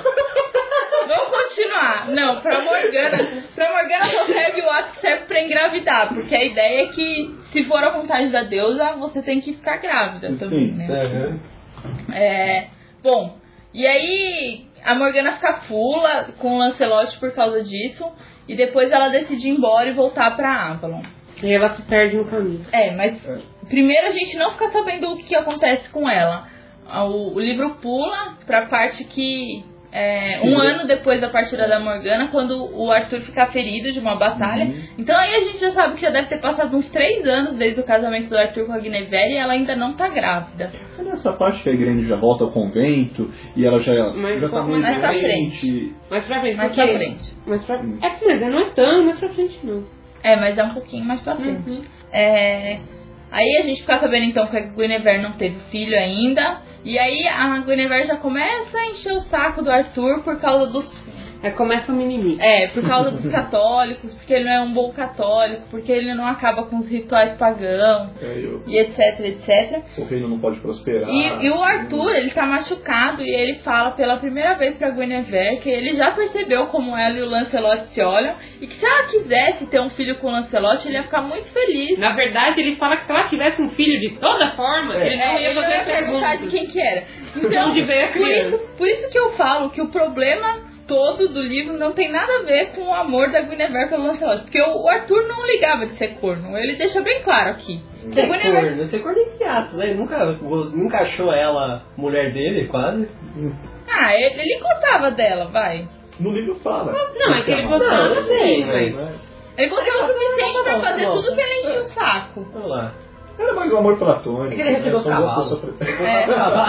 Vamos continuar. Não, pra Morgana, pra Morgana só serve o ato que serve pra engravidar, porque a ideia é que, se for a vontade da deusa, você tem que ficar grávida também, Sim. né? Uhum. É, bom, e aí a Morgana fica fula com o Lancelot por causa disso, e depois ela decide ir embora e voltar pra Avalon. E ela se perde no caminho. É, mas primeiro a gente não fica sabendo o que acontece com ela. O, o livro pula pra parte que... É, um ano depois da partida da Morgana, quando o Arthur fica ferido de uma batalha. Uhum. Então aí a gente já sabe que já deve ter passado uns três anos desde o casamento do Arthur com a Guinevere e ela ainda não tá grávida. É nessa parte que a Irene já volta ao convento e ela já, mas, já tá mais meio pra doente. frente. Mais pra frente. Mais pra frente. Mais pra... É, mas não é tão mais pra frente, não. É, mas é um pouquinho mais pra frente. Uhum. É... Aí a gente fica sabendo então que a Guinevere não teve filho ainda. E aí a Guinevere já começa a encher o saco do Arthur por causa dos... Aí começa o mimimi. É, por causa dos católicos, porque ele não é um bom católico, porque ele não acaba com os rituais pagãos, É, eu... e etc, etcétera. O reino não pode prosperar. E, e o Arthur, ele tá machucado e ele fala pela primeira vez pra Guinevere que ele já percebeu como ela e o Lancelot se olham e que se ela quisesse ter um filho com o Lancelot, ele ia ficar muito feliz. Na verdade, ele fala que se ela tivesse um filho de toda forma, É. ele não É, ia ele fazer não ia a perguntar pergunta. de quem que era. Então, Onde veio a por criança. isso, por isso que eu falo que o problema todo do livro não tem nada a ver com o amor da Guinevere pelo Lancelot. Porque o Arthur não ligava de ser corno. Ele deixa bem claro aqui. Que é corno? Ser corno entre aspas, né? Ele nunca, nunca achou ela mulher dele, quase. Ah, ele, ele gostava dela, vai. No livro fala. Não, é que ele Não, gostava. Não, eu sei, mas... mas... Ele gostava o suficiente Tá pra bom, fazer tá bom. tudo que ele enchia o saco. Vamos lá. Era mais um amor platônico. É que ele recebeu São duas cavalos. pessoas- É.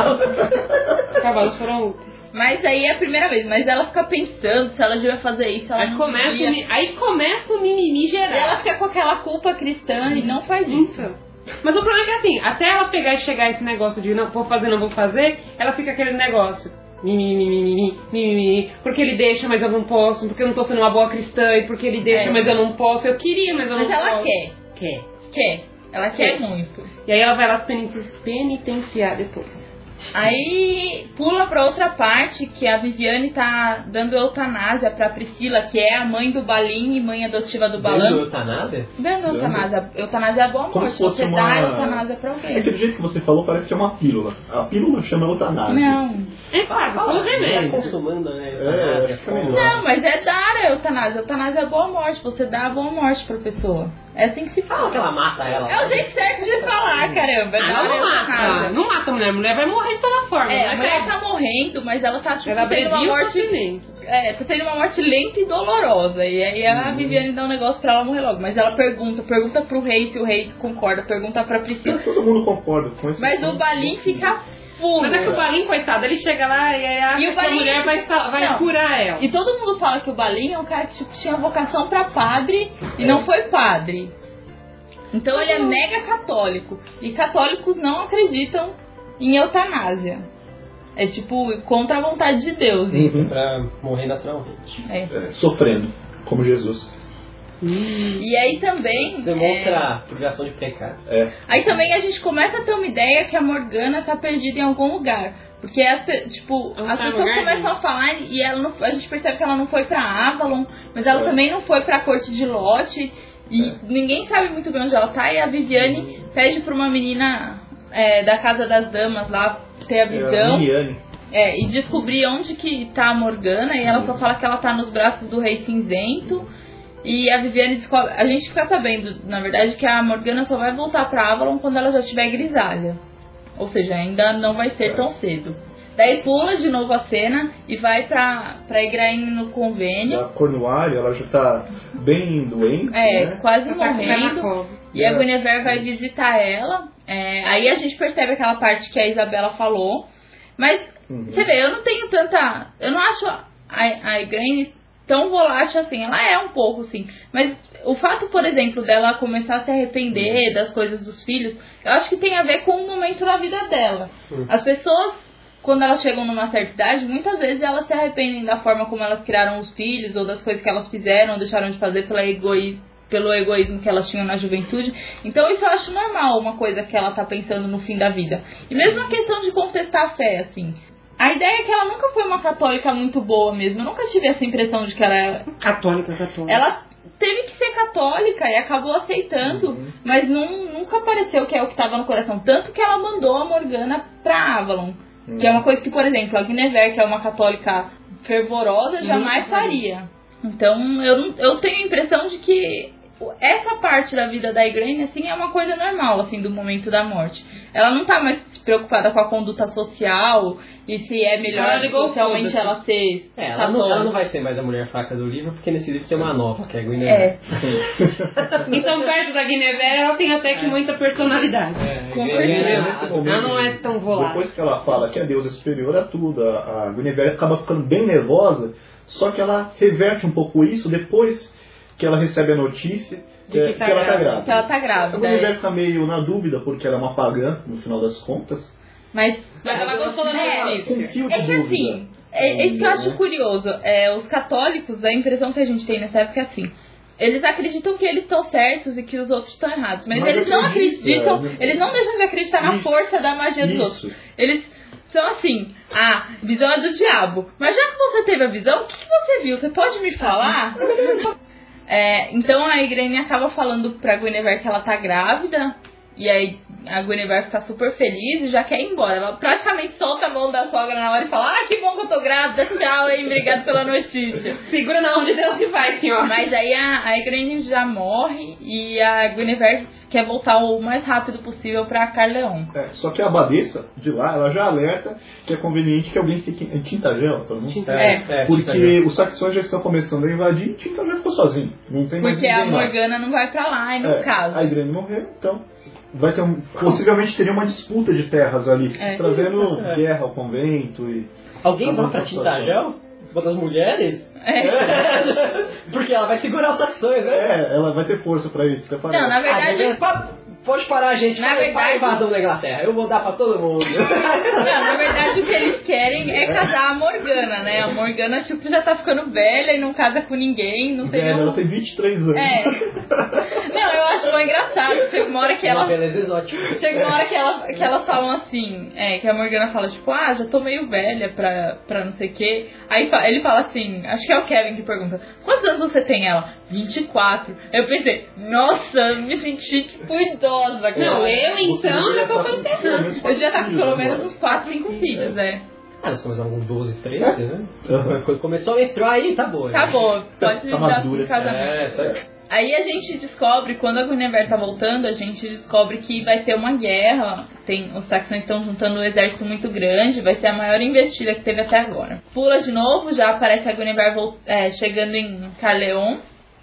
Os cavalos foram úteis. Mas aí é a primeira vez. Mas ela fica pensando se ela devia fazer isso, se ela Aí não começa, o devia. mi- aí começa o mimimi E ela geral. fica com aquela culpa cristã e não faz isso. Então. Mas o problema é que assim, até ela pegar e chegar a esse negócio de não vou fazer, não vou fazer, ela fica aquele negócio. Mimimi, mimimi, mimimi, porque ele deixa, mas eu não posso, porque eu não tô sendo uma boa cristã, e porque ele deixa, É. mas eu não posso. Eu queria, mas eu Mas não ela posso. quer. Quer. Quer. Ela quer Quer. muito. E aí ela vai lá se peniten- penitenciar depois. Aí pula pra outra parte que a Viviane tá dando eutanásia pra Priscila, que é a mãe do Balim e mãe adotiva do Dando Balan. eutanásia? Dando eutanásia. Eutanásia é a boa Como morte. se fosse Você uma... dá eutanásia pra É alguém. aquele jeito que você falou, parece que é uma pílula. A pílula chama eutanásia. Não. É claro, são os Tá remédios. consumando, né? É, Eutanásia, fica melhor. Não, mas é dar a eutanásia. Eutanásia é a boa morte. Você dá a boa morte pra pessoa. É assim que se Fala que fala. ela mata ela. É o jeito certo de falar, caramba. É Ah, dar não, a não mata. eutanásia. Não mata a mulher. A mulher vai morrer de toda forma. É, não a mulher tá morrendo, mas ela tá tipo, Ela tendo uma abrevia o morte. sofrimento. É, tá tendo uma morte lenta e dolorosa. E aí a Viviane dá um negócio pra ela morrer logo. Mas ela pergunta, pergunta pro rei se o rei concorda, pergunta pra Priscila. Todo mundo concorda com isso. Mas o Balim fica full. Mas é que o Balim, coitado, ele chega lá e aí acha E o que a Balim- mulher vai, sa- vai Não. curar ela. E todo mundo fala que o Balim é um cara que tipo, tinha vocação pra padre e não foi padre. Então ele é mega católico. E católicos não acreditam em eutanásia. É tipo contra a vontade de Deus. isso. Uhum. Pra morrer naturalmente. É. É, sofrendo, como Jesus. E aí também. Demonstra é, a purgação de pecados. É. Aí também a gente começa a ter uma ideia que a Morgana tá perdida em algum lugar. Porque as, pe- tipo, Ela as tá em pessoas lugar começam a falar e ela não, a gente percebe que ela não foi pra Avalon, mas ela É. também não foi pra corte de Lot. E É. ninguém sabe muito bem onde ela tá. E a Viviane pede pra uma menina é, da Casa das Damas lá ter a É a visão. Liliane. É, e descobrir onde que tá a Morgana. E ela só fala que ela tá nos braços do Rei Cinzento. E a Viviane descobre... A gente fica sabendo, na verdade, que a Morgana só vai voltar pra Avalon quando ela já tiver grisalha. Ou seja, ainda não vai ser tão cedo. Daí pula de novo a cena e vai pra, pra Igraine no convênio. A Cornualha, ela já tá bem doente, É, né? quase Ela tá com o pé na morrendo. cova. E a Guinevere vai visitar ela. É, aí a gente percebe aquela parte que a Isabela falou. Mas, Uhum. você vê, eu não tenho tanta... Eu não acho a, a Igraine tão volátil assim. Ela é um pouco, sim. Mas o fato, por exemplo, dela começar a se arrepender das coisas dos filhos, eu acho que tem a ver com o momento da vida dela. Uhum. As pessoas, quando elas chegam numa certa idade, muitas vezes elas se arrependem da forma como elas criaram os filhos, ou das coisas que elas fizeram, ou deixaram de fazer pela egoí... pelo egoísmo que elas tinham na juventude. Então isso eu acho normal, uma coisa que ela tá pensando no fim da vida. E mesmo a questão de contestar a fé, assim. A ideia é que ela nunca foi uma católica muito boa mesmo. Eu nunca tive essa impressão de que ela era... Católica, católica. Ela teve que ser católica e acabou aceitando, uhum. mas não, nunca pareceu que é o que estava no coração. Tanto que ela mandou a Morgana pra Avalon. Uhum. Que é uma coisa que, por exemplo, a Guinevere, que é uma católica fervorosa, jamais uhum. faria. Então, eu, eu tenho a impressão de que essa parte da vida da Igraine, assim, é uma coisa normal, assim, do momento da morte. Ela não tá mais preocupada com a conduta social e se é melhor socialmente ela ser é, ela, não, ela não vai ser mais a mulher fraca do livro, porque nesse livro tem uma nova, que é a Guinevere. É. Então, perto da Guinevere, ela tem até que é. muita personalidade. É, com certeza. Ela não é tão volada. Depois que ela fala que a deusa é superior a tudo, a, a Guinevere acaba ficando bem nervosa, só que ela reverte um pouco isso depois que ela recebe a notícia que, que, tá que ela tá grávida. Que ela tá grávida. A Guinevere fica meio na dúvida, porque ela é uma pagã, no final das contas. Mas, mas ela gostou da notícia. É que assim, é, isso que eu acho curioso. É, os católicos, a impressão que a gente tem nessa época é assim. Eles acreditam que eles estão certos e que os outros estão errados. Mas, mas eles não acreditam, é, eles não deixam de acreditar isso, na força da magia dos isso. outros. Eles são assim, a visão é do diabo. Mas já que você teve a visão, o que, que você viu? Você pode me falar? É, então a Igraine acaba falando pra Guinevere que ela tá grávida. E aí a Guinevere fica super feliz e já quer ir embora. Ela praticamente solta a mão da sogra na hora e fala: ah, que bom que eu tô grávida, tchau, hein, obrigado pela notícia. Segura na mão de Deus que vai, senhor. Mas aí a, a Igraine já morre e a Guinevere quer voltar o mais rápido possível pra Caerleon. É, só que a abadesa de lá, ela já alerta que é conveniente que alguém fique em Tintagel, tá vendo? É, é, porque Tintagel. Os saxões já estão começando a invadir e Tintagel ficou sozinho. Não tem mais porque a lá. Morgana não vai pra lá, e no é, caso. A Igraine morreu, então vai ter um, possivelmente teria uma disputa de terras ali, é. trazendo é. guerra ao convento e... Alguém vai pra Tintagel? Uma das mulheres? É. É. Porque ela vai segurar os saxões, né? É, ela vai ter força pra isso. Não, na verdade... Ah, pode parar, gente. Na verdade... Vai invasão da Inglaterra. Eu vou dar pra todo mundo. Não, na verdade o que eles querem é casar a Morgana, né? A Morgana, tipo, já tá ficando velha e não casa com ninguém. Não tem é, um... ela tem vinte e três anos. É. Não, eu acho bem engraçado. Chega uma hora que ela... Uma beleza exótica. Chega uma hora que, ela, que elas falam assim, é, que a Morgana fala, tipo, ah, já tô meio velha pra, pra não sei o quê. Aí ele fala assim, acho que é o Kevin que pergunta, quantos anos você tem? Ela, vinte e quatro. Eu pensei, nossa, eu me senti tipo idosa. Cara. Não, eu então já tô pensando. Eu já tá com pelo menos uns quatro, cinco filhos, é. Ah, nós começamos com doze, treze, né? Quando começou a menstruar aí, tá bom. Tá né? bom, pode tá dar pro casamento. É, tá... Aí a gente descobre, quando a Guinevere tá voltando, a gente descobre que vai ter uma guerra. Tem, os saxões estão juntando um exército muito grande, vai ser a maior investida que teve até agora. Pula de novo, já aparece a Guinevere é, chegando em Caerleon.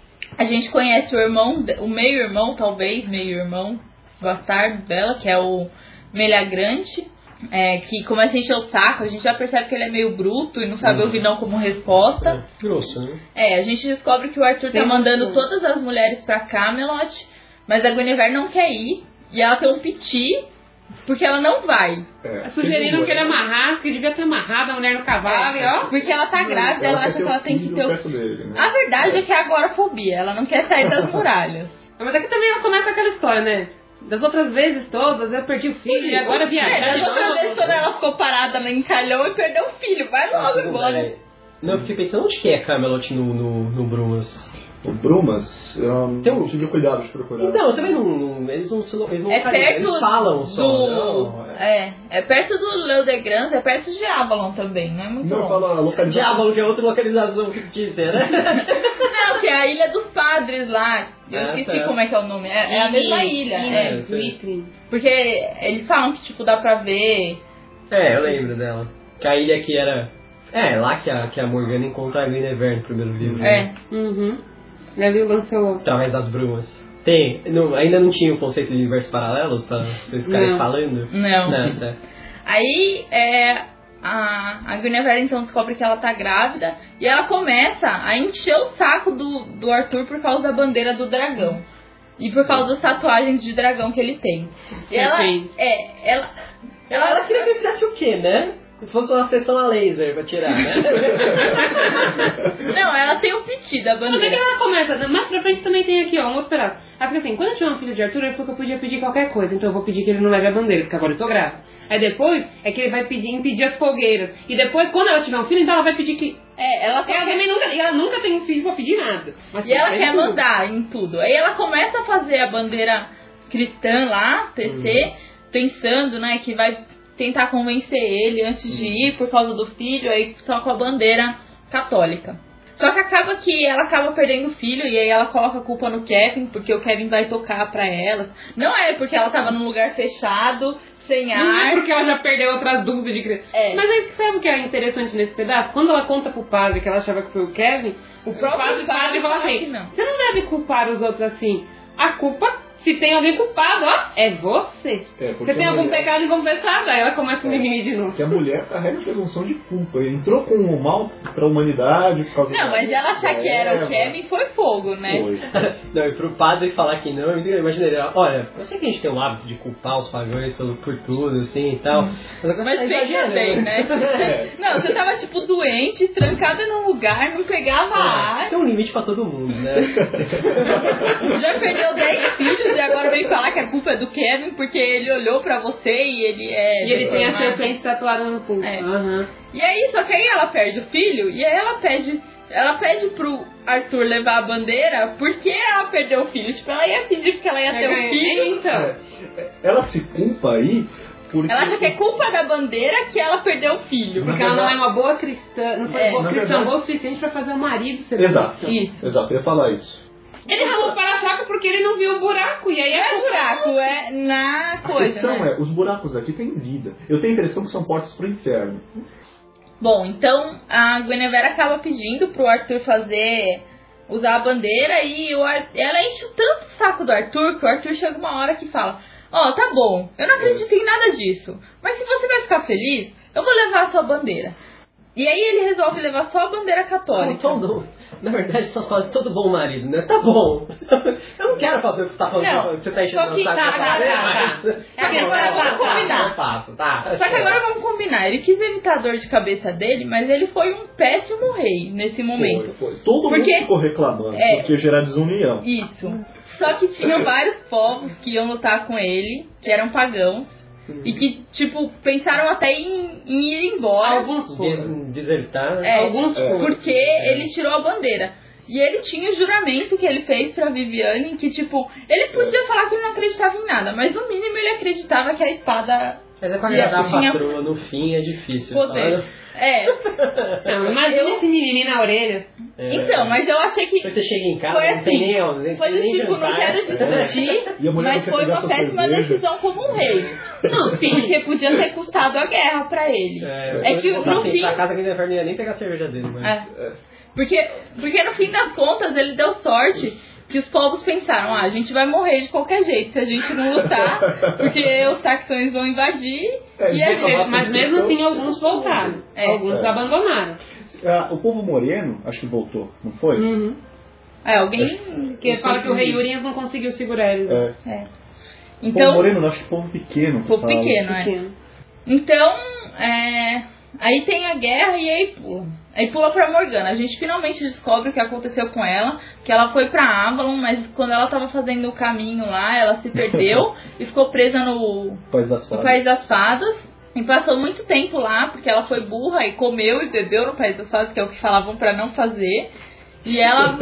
A gente conhece o irmão, o meio-irmão, talvez, meio-irmão, bastardo dela, que é o Meleagrante. É, que começa a encher o saco, a gente já percebe que ele é meio bruto e não sabe uhum. ouvir não como resposta. É, grosso, né? É, a gente descobre que o Arthur tá mandando todas as mulheres pra Camelot, mas a Guinevere não quer ir, e ela tem um piti, porque ela não vai. É, sugeriram que ele amarrasse, que devia ter amarrado a mulher no cavalo, é, e ó. Porque ela tá grávida, ela, ela acha que ela tem que ter o... dele, né? A verdade é. é que é agorafobia, ela não quer sair das muralhas. Mas aqui também ela começa aquela história, né? Das outras vezes todas, eu perdi o filho e agora viajar. É, das outras vezes quando ela ficou parada em Caerleon e perdeu o filho. Vai logo embora. É. Não, eu fiquei pensando, onde que é Camelot no, no, no Brumas? O Brumas? Eu não Tem um... tive cuidado de procurar. Então, eu também não... não eles não, eles não é perto eles falam só. Do... Não, é. é, é perto do Leodegrance, é perto de Avalon também, não é muito não, longe. Fala a localização. De Avalon, que é outra localização fictícia, né? Não, que é a Ilha dos Padres lá. Eu ah, esqueci tá. como é que é o nome. É, é a mesma ilha. É, é, porque eles falam que, tipo, dá pra ver... É, eu lembro dela. Que a ilha que era... É, lá que a, que a Morgana encontra a Guinevere no primeiro livro. É. Né? Uhum. Já viu lançou... Através das brumas. Tem. Não, ainda não tinha o conceito de universos paralelos pra vocês ficarem não. falando? Não. Não, tá. Aí, é... A, a Guinevere então descobre que ela tá grávida e ela começa a encher o saco do, do Arthur por causa da bandeira do dragão e por causa das tatuagens de dragão que ele tem. E ela, é, ela, ela, ela queria que ele fizesse o quê, né? Se fosse uma sessão a laser pra tirar, né? Não, ela tem um piti vestida a bandeira. Mas é que ela começa, mais pra frente também tem aqui, ó, um outro pedaço. Ela fica assim, quando eu tiver um filho de Arthur, ele falou que eu podia pedir qualquer coisa, então eu vou pedir que ele não leve a bandeira, porque agora eu tô grávida. Aí depois, é que ele vai pedir, impedir as fogueiras. E depois, quando ela tiver um filho, então ela vai pedir que... É, ela, ela também nunca, ela nunca tem um filho pra pedir nada. Mas e ela quer tudo. mandar em tudo. Aí ela começa a fazer a bandeira cristã lá, tecer, uhum. pensando, né, que vai tentar convencer ele antes de ir por causa do filho, aí só com a bandeira católica. Só que acaba que ela acaba perdendo o filho e aí ela coloca a culpa no Kevin, porque o Kevin vai tocar pra ela. Não é porque ela tava num lugar fechado, sem ar. Não é porque ela já perdeu outras dúvidas de criança. É. Mas aí sabe o que é interessante nesse pedaço? Quando ela conta pro padre que ela achava que foi o Kevin, o próprio padre, padre fala assim, não. Você não deve culpar os outros assim. A culpa, se tem alguém culpado, ó, é você. É, você tem algum mulher... pecado inconfessado, aí ela começa a me rir de novo. Porque a mulher carrega a presunção de culpa. Ele entrou com o mal pra humanidade por causa Não, mas ela achar que era o Kevin foi fogo, né? Foi. Não, e pro padre falar que não, imagina ele, olha, eu sei que a gente tem o hábito de culpar os pagãos por, por tudo, assim e tal. Mas, mas veja bem, né? É. Não, você tava tipo doente, trancada num lugar, não pegava é, ar. Tem um limite pra todo mundo, né? Já perdeu dez filhos e agora vem falar que a culpa é do Kevin porque ele olhou pra você e ele é... E ele tem a serpente tatuada no pulso. É. Uhum. E aí, só que aí ela perde o filho e aí ela pede... Ela pede pro Arthur levar a bandeira porque ela perdeu o filho. Tipo, ela ia pedir porque ela ia ter um filho. Então. Ela se culpa aí... Porque... Ela acha que é culpa da bandeira que ela perdeu o filho. Porque ela não é uma boa cristã, não foi É. boa Na cristã, verdade... boa o suficiente pra fazer o marido ser Exato. Isso. Exato, eu ia falar isso. Ele ralou para a fraca porque ele não viu o buraco. E aí é buraco, é na coisa. A questão né? é, os buracos aqui têm vida. Eu tenho a impressão que são portas pro inferno. Bom, então a Guinevere acaba pedindo pro Arthur fazer... usar a bandeira e o Ar... ela enche tanto o saco do Arthur que o Arthur chega uma hora que fala: ó, oh, tá bom, eu não acredito em nada disso, mas se você vai ficar feliz, eu vou levar a sua bandeira. E aí ele resolve levar só a bandeira católica. Não, não, não. Na verdade, você faz todo bom marido, né? Tá bom. Eu não quero fazer o que você tá fazendo. Não, você tá enchendo o saco tá, pra tá, fazer, tá, mas... tá. É que agora vamos combinar. Eu faço, tá. Só que agora vamos combinar. Ele quis evitar a dor de cabeça dele, mas ele foi um péssimo rei nesse momento. Foi, foi. Todo porque... mundo ficou reclamando, é, porque gerar desunião. Isso. Só que tinham vários povos que iam lutar com ele, que eram pagãos. E que, tipo, pensaram até em, em ir embora. Alguns foram. Desertar, né? É, Alguns foram. Porque é. ele tirou a bandeira. E ele tinha o juramento que ele fez pra Viviane, que, tipo, ele podia falar que ele não acreditava em nada, mas no mínimo ele acreditava que a espada... Mas é pra agradar a patroa, no fim é difícil. Poder. É. Não, imagina esse mimimi na orelha. É. Então, mas eu achei que... Você chega em casa, foi não assim, tem nem... nem foi do nem tipo, jantar. não quero discutir, mas foi uma péssima cerveja. decisão como um rei. Não, sim, porque podia ter custado a guerra pra ele. É, é que no assim, fim... pra casa que não ia nem pegar a cerveja dele, mas... É. Porque, porque no fim das contas ele deu sorte que os povos pensaram: ah, a gente vai morrer de qualquer jeito se a gente não lutar, porque os saxões vão invadir. É, e a gente... Mas mesmo assim alguns voltaram, é. alguns é. abandonaram. O povo moreno, acho que voltou, não foi? Uhum. É, alguém... Que fala que o rei Urias não conseguiu segurar ele. É. É. Então, povo moreno, acho que povo pequeno. Povo pequeno, é. Pequeno. Então, é... aí tem a guerra e aí pula. Aí pula pra Morgana. A gente finalmente descobre o que aconteceu com ela. Que ela foi pra Avalon, mas quando ela tava fazendo o caminho lá, ela se perdeu e ficou presa no País das no País das Fadas. E passou muito tempo lá, porque ela foi burra e comeu e bebeu no País das Fadas, que é o que falavam pra não fazer. E ela,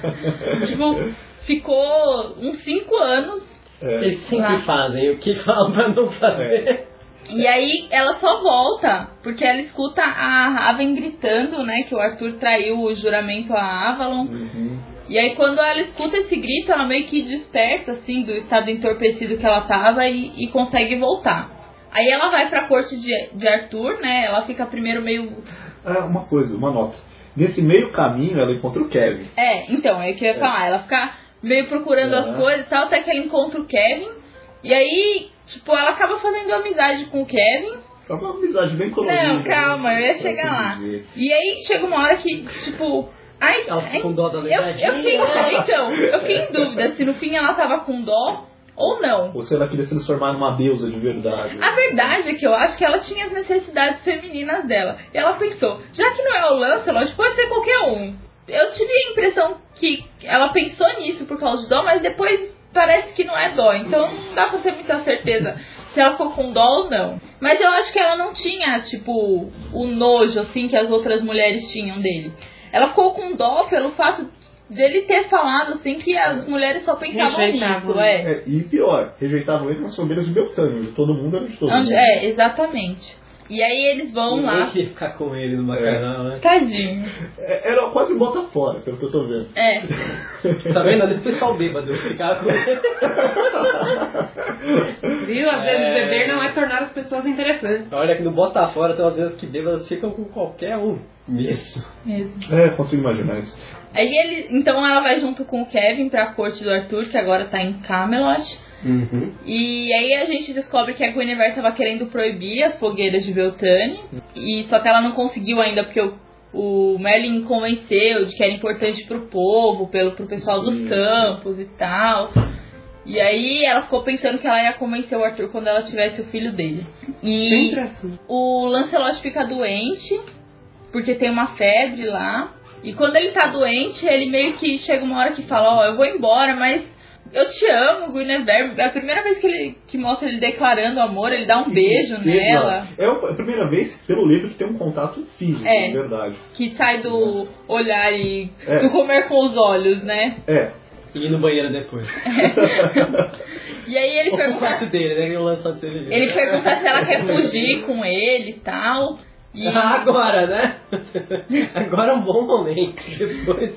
tipo, ficou uns cinco anos. É. Eles sempre lá. fazem o que falam pra não fazer. É. E aí ela só volta porque ela escuta a Raven gritando, né, que o Arthur traiu o juramento a Avalon. Uhum. E aí quando ela escuta esse grito, ela meio que desperta, assim, do estado entorpecido que ela tava e, e consegue voltar. Aí ela vai pra corte de, de Arthur, né, ela fica primeiro meio... Ah, uma coisa, uma nota. Nesse meio caminho ela encontra o Kevin. É, então, é o que eu ia falar. Ela fica meio procurando é. as coisas e tal, até que ela encontra o Kevin. E aí... tipo, ela acaba fazendo amizade com o Kevin. É uma amizade bem colorida. Não, calma, eu ia chegar lá. Dizer. E aí chega uma hora que, tipo... Ai, ela ai, com dó da eu, eu fiquei, então, eu fiquei em dúvida se no fim ela tava com dó ou não. Ou se ela queria se transformar numa deusa de verdade. A verdade é que eu acho que ela tinha as necessidades femininas dela. E ela pensou, já que não é o Lancelot, pode ser qualquer um. eu tive a impressão que ela pensou nisso por causa de dó, mas depois parece que não é dó. Então não dá pra ter muita certeza se ela ficou com dó ou não. Mas eu acho que ela não tinha, tipo, o nojo, assim, que as outras mulheres tinham dele. Ela ficou com dó pelo fato dele ter falado, assim, que as mulheres só pensavam nisso, é. é. E pior, rejeitavam ele nas fogueiras de Beltane, onde todo mundo era de todo mundo. É, exatamente. E aí eles vão Ninguém lá. queria ficar com ele no bacanal, né? Tadinho. É, era quase bota fora, pelo que eu tô vendo. É. Tá vendo? Nem o pessoal bêbado ficava com ele. Viu? Às vezes É. beber não é tornar as pessoas interessantes. Olha que no bota fora tem umas vezes que bêbados ficam com qualquer um mesmo. Mesmo. É, consigo imaginar isso. Aí ele, então ela vai junto com o Kevin pra corte do Arthur, que agora tá em Camelot. Uhum. E aí a gente descobre que a Guinevere tava querendo proibir as fogueiras de Beltane. E só que ela não conseguiu ainda, porque o, o Merlin convenceu de que era importante pro povo, pelo, pro pessoal dos Sim. campos e tal. E aí ela ficou pensando que ela ia convencer o Arthur quando ela tivesse o filho dele. E Sempre assim. o Lancelot fica doente, porque tem uma febre lá. E quando ele tá doente, ele meio que chega uma hora que fala, ó, oh, eu vou embora, mas eu te amo, Guinevere. É a primeira vez que ele que mostra ele declarando amor, ele dá um beijo E, nela. É a primeira vez pelo livro que tem um contato físico, É. de verdade. Que sai do olhar e É. do comer com os olhos, né? É. E ir no banheiro depois. E aí ele Ou pro pergunta, quarto dele, né? Que eu lanço de cerveja. ele pergunta se ela quer fugir com ele e tal. E, Agora, né? Agora é um bom momento. Depois.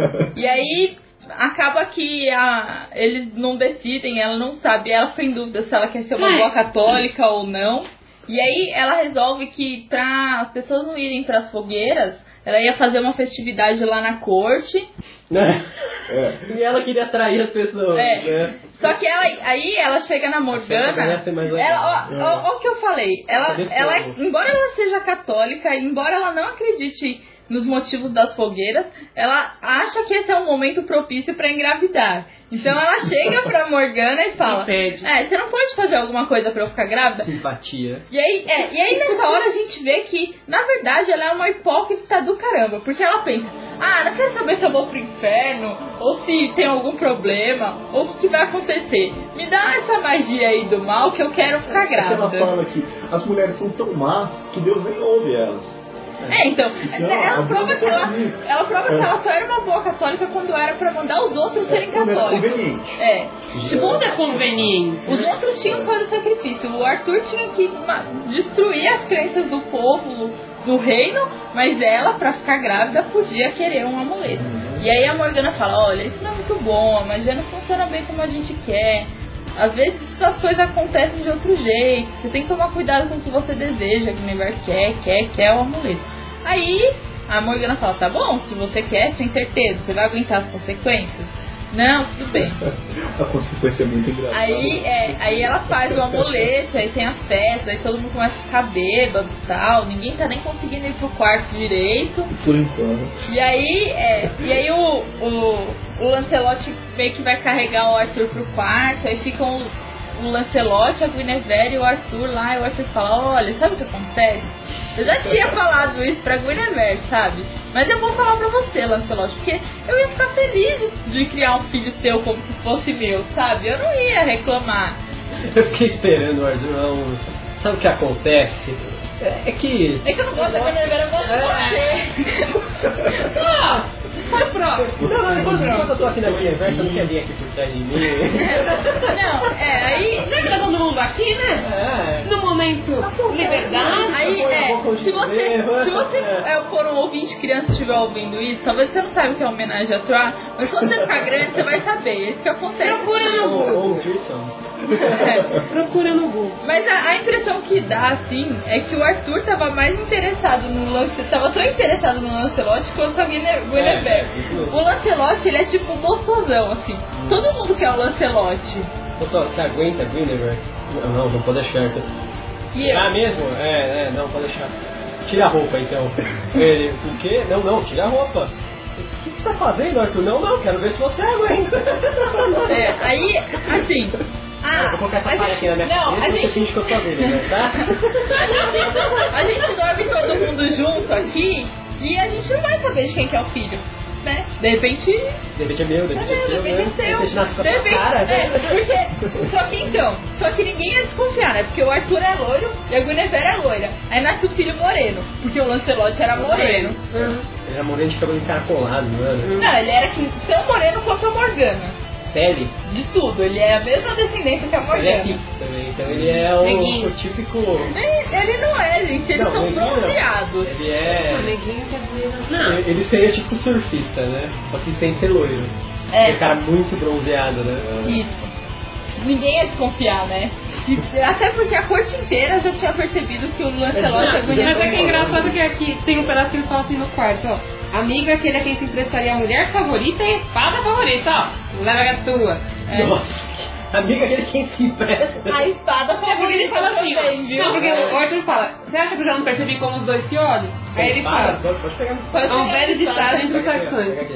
e aí acaba que a, eles não decidem, ela não sabe, ela fica em dúvida se ela quer ser uma boa católica ou não. E aí ela resolve que para as pessoas não irem para as fogueiras, ela ia fazer uma festividade lá na corte. Né? É. E ela queria atrair as pessoas, É. né? Só que ela, aí ela chega na Morgana. Ia ser mais legal. Ela, ó, ó, ó o que eu falei. Ela, Cadê ela, fogo? embora ela seja católica, embora ela não acredite nos motivos das fogueiras, ela acha que esse é um momento propício para engravidar. Então ela chega pra Morgana e fala: Impede. é, você não pode fazer alguma coisa pra eu ficar grávida? Simpatia. E aí, é, e aí nessa hora a gente vê que, na verdade, ela é uma hipócrita do caramba. Porque ela pensa, ah, não quero saber se eu vou pro inferno, ou se tem algum problema, ou o que vai acontecer. Me dá essa magia aí do mal que eu quero ficar Ela grávida. fala que as mulheres são tão más que Deus nem ouve elas. É, então, Então, ela a prova Bruna que ela, pode- ela prova que É. ela só era uma boa católica quando era pra mandar os outros serem Quando era católicos. conveniente. É. Tipo, Tudo é conveniente. os outros tinham que fazer sacrifício. O Arthur tinha que ma- destruir as crenças do povo, do reino, mas ela, pra ficar grávida, podia querer um amuleto. E aí a Morgana fala, olha, isso não é muito bom, a magia não funciona bem como a gente quer. Às vezes as coisas acontecem de outro jeito. Você tem que tomar cuidado com o que você deseja, que o universo quer, quer, quer o amuleto. Aí a Morgana fala, tá bom, se você quer, sem certeza, você vai aguentar as consequências? Não, tudo bem. A consequência é muito engraçada. Aí, é, aí ela faz o amuleto, aí tem a festa, aí todo mundo começa a ficar bêbado e tal, ninguém tá nem conseguindo ir pro quarto direito. Por enquanto. E aí, é, e aí o, o, o Lancelot meio que vai carregar o Arthur pro quarto, aí ficam o, o Lancelot, a Guinevere e o Arthur lá, e o Arthur fala, olha, sabe o que acontece? Eu já tinha falado isso pra Guinevere, sabe? Mas eu vou falar pra você, Lancelot, porque eu ia ficar feliz de, de criar um filho seu como se fosse meu, sabe? Eu não ia reclamar. Eu fiquei esperando o Arthur. Não, sabe o que acontece? É, é que. É que eu não gosto da Guinevere, eu gosto de você. Ah, foi próximo. Não, não, enquanto, enquanto eu tô aqui na minha versa, não quer vir aqui por trás de mim. Não, é, aí... Não tá todo mundo aqui, né? É. No momento liberdade. Aí, Eu vou- é, eu vou se você, continuar. se você é, for um ouvinte criança e estiver ouvindo isso, talvez você não saiba o que é homenagem a Troá, mas quando você ficar grande, você vai saber. É isso que acontece. Procura no Ou, Google. ou inscrição. Procura no Google. Mas a, a impressão que dá, assim, é que o Arthur tava mais interessado no Lance... Tava tão interessado no Lancelot quanto a Guine- Guinevere. É, isso mesmo. O Lancelot, ele é tipo gostosão, assim. Todo mundo quer o Lancelot. Pessoal, você aguenta Guinevere? Não, não, não pode deixar. E eu... Ah, mesmo? É, é, não, pode deixar. Tira a roupa, então. Ele, o quê? Não, não, tira a roupa. O que você tá fazendo, Arthur? Não, não, quero ver se você aguenta. É, aí, assim... Ah, Eu vou colocar essa a palha aqui na minha não, cabeça a e você gente, finge que eu sou dele, né, tá? a gente, a gente dorme todo mundo junto aqui e a gente não vai saber de quem que é o filho. né? De repente... De repente é meu, de repente é seu, de repente é seu. De repente, cara, é, porque, só que então, só que ninguém ia desconfiar, né? Porque o Arthur é loiro e a Guinevere é loira. Aí nasce o filho moreno, porque o Lancelot era moreno. Uhum. Ele era moreno de cabelo encaracolado, não era? Não, ele era que, tão moreno quanto a Morgana. Pele? De tudo, ele é a mesma descendência que a Morgana. Ele é rico também, então ele é o, o típico... Ele, ele não é, gente, eles não, são bronzeados. Ele é... Não, neguinho quer dizer... Não, ele, ele seria tipo surfista, né? Só que sem ser loiro. É. Ele é cara muito bronzeado, né? Isso. Ninguém ia desconfiar, né? Até porque a corte inteira já tinha percebido que o Lancelot é bonito. Mas é que é engraçado que aqui tem um pedacinho só assim no quarto, ó. Amiga, aquele a quem se emprestaria a mulher favorita e a espada favorita, ó. Leva a tua. É. Nossa, amiga, aquele quem se empresta. A espada É porque favorita ele fala assim, também, viu? não, porque o Arthur fala, você acha que eu já não percebi como os dois se olham? Aí ele fala, Pode, pode pegar no Pode é um pegar velho a espada. ditado entre os Pega aqui, ó, saxões. pega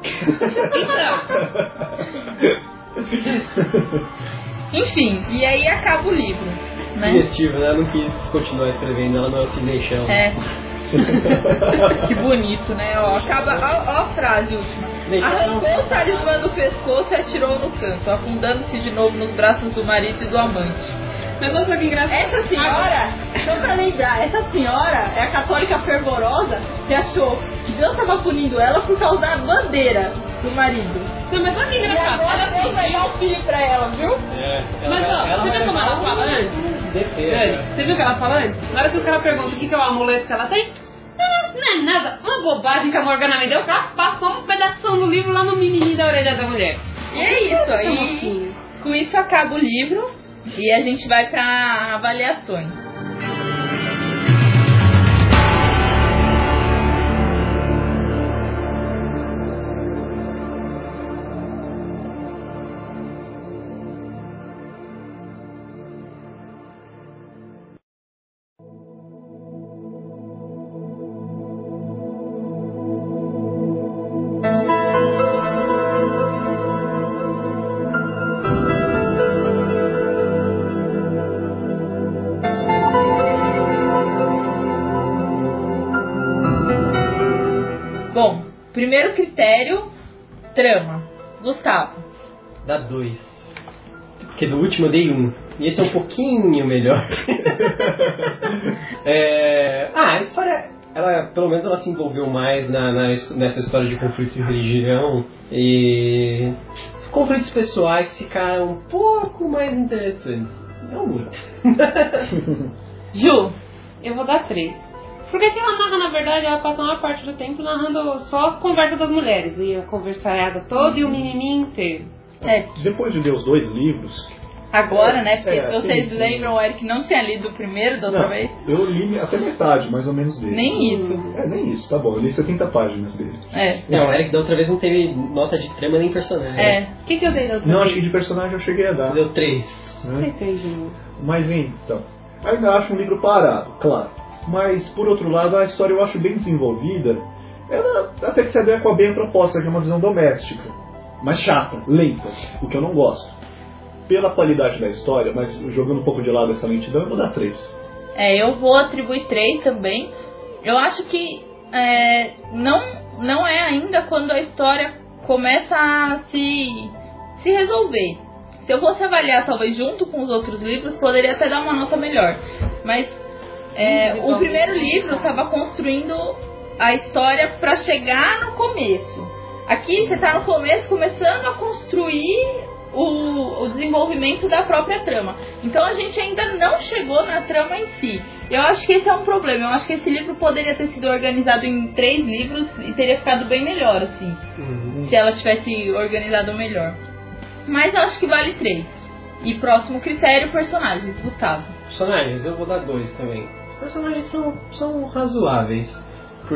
aqui. Então, Enfim, e aí acaba o livro, né? Sugestivo, né? Eu não quis continuar escrevendo, ela não é o Sidney Sheldon. É. Que bonito, né? Ó, acaba, ó, ó a frase última. Arrancou o talismã do pescoço e atirou no canto, afundando-se de novo nos braços do marido e do amante. mas olha que engraçado. Essa senhora, só pra lembrar, essa senhora é a católica fervorosa que achou que Deus estava punindo ela por causa da bandeira do marido. Não, mas olha que E engraçado. agora Olha Deus assim, vai dar um filho pra ela, viu? É, Mas ó, você vai viu como ela levar fala um antes? defesa. Sério, você viu o que ela fala antes? Na hora que o cara pergunta o que, que é o amuleto que ela tem, ah, não é nada, uma bobagem que a Morgana me deu, ela passou um pedaço do livro lá no menininho da orelha da mulher. E é isso aí. Com isso acaba o livro e a gente vai pra avaliações. Bom, primeiro critério, trama. Gustavo. Dá dois. Porque do último eu dei um. E esse é um pouquinho melhor. é... Ah, a história, ela, pelo menos ela se envolveu mais na, na, nessa história de conflitos de religião. E os conflitos pessoais ficaram um pouco mais interessantes. Não muito. Ju. Eu vou dar três. Porque que ela narra, na verdade, ela passa uma parte do tempo narrando só a conversa das mulheres. E a conversaiada toda e o menininho inteiro. É. Depois de ler os dois livros... Agora, né? Porque É, vocês sim, sim. lembram, o Eric não tinha lido o primeiro da outra Não, vez? eu li até metade, mais ou menos, dele. Nem isso. É, nem isso, tá bom. Eu li setenta páginas dele. É. Não, o Eric da outra vez não teve nota de trama nem personagem. É. O que, que eu dei da outra Não, vez? acho que de personagem eu cheguei a dar. Deu três. Né? Três de novo. Mas então, ainda acho um livro parado, claro. Mas, por outro lado, a história eu acho bem desenvolvida. Ela até que se adequa bem à proposta, que é uma visão doméstica. Mas chata, lenta, o que eu não gosto. Pela qualidade da história, mas jogando um pouco de lado essa lentidão, eu vou dar três. É, eu vou atribuir três também. Eu acho que é, não, não é ainda quando a história começa a se, se resolver. Se eu fosse avaliar talvez junto com os outros livros, poderia até dar uma nota melhor. Mas é, o primeiro livro estava construindo a história para chegar no começo. Aqui você está no começo começando a construir o, o desenvolvimento da própria trama. Então a gente ainda não chegou na trama em si. Eu acho que esse é um problema. Eu acho que esse livro poderia ter sido organizado em três livros e teria ficado bem melhor, assim. Uhum. Se ela tivesse organizado melhor. Mas eu acho que vale três. E próximo critério, personagens. Gustavo. Personagens, eu vou dar dois também. Os personagens são, são razoáveis.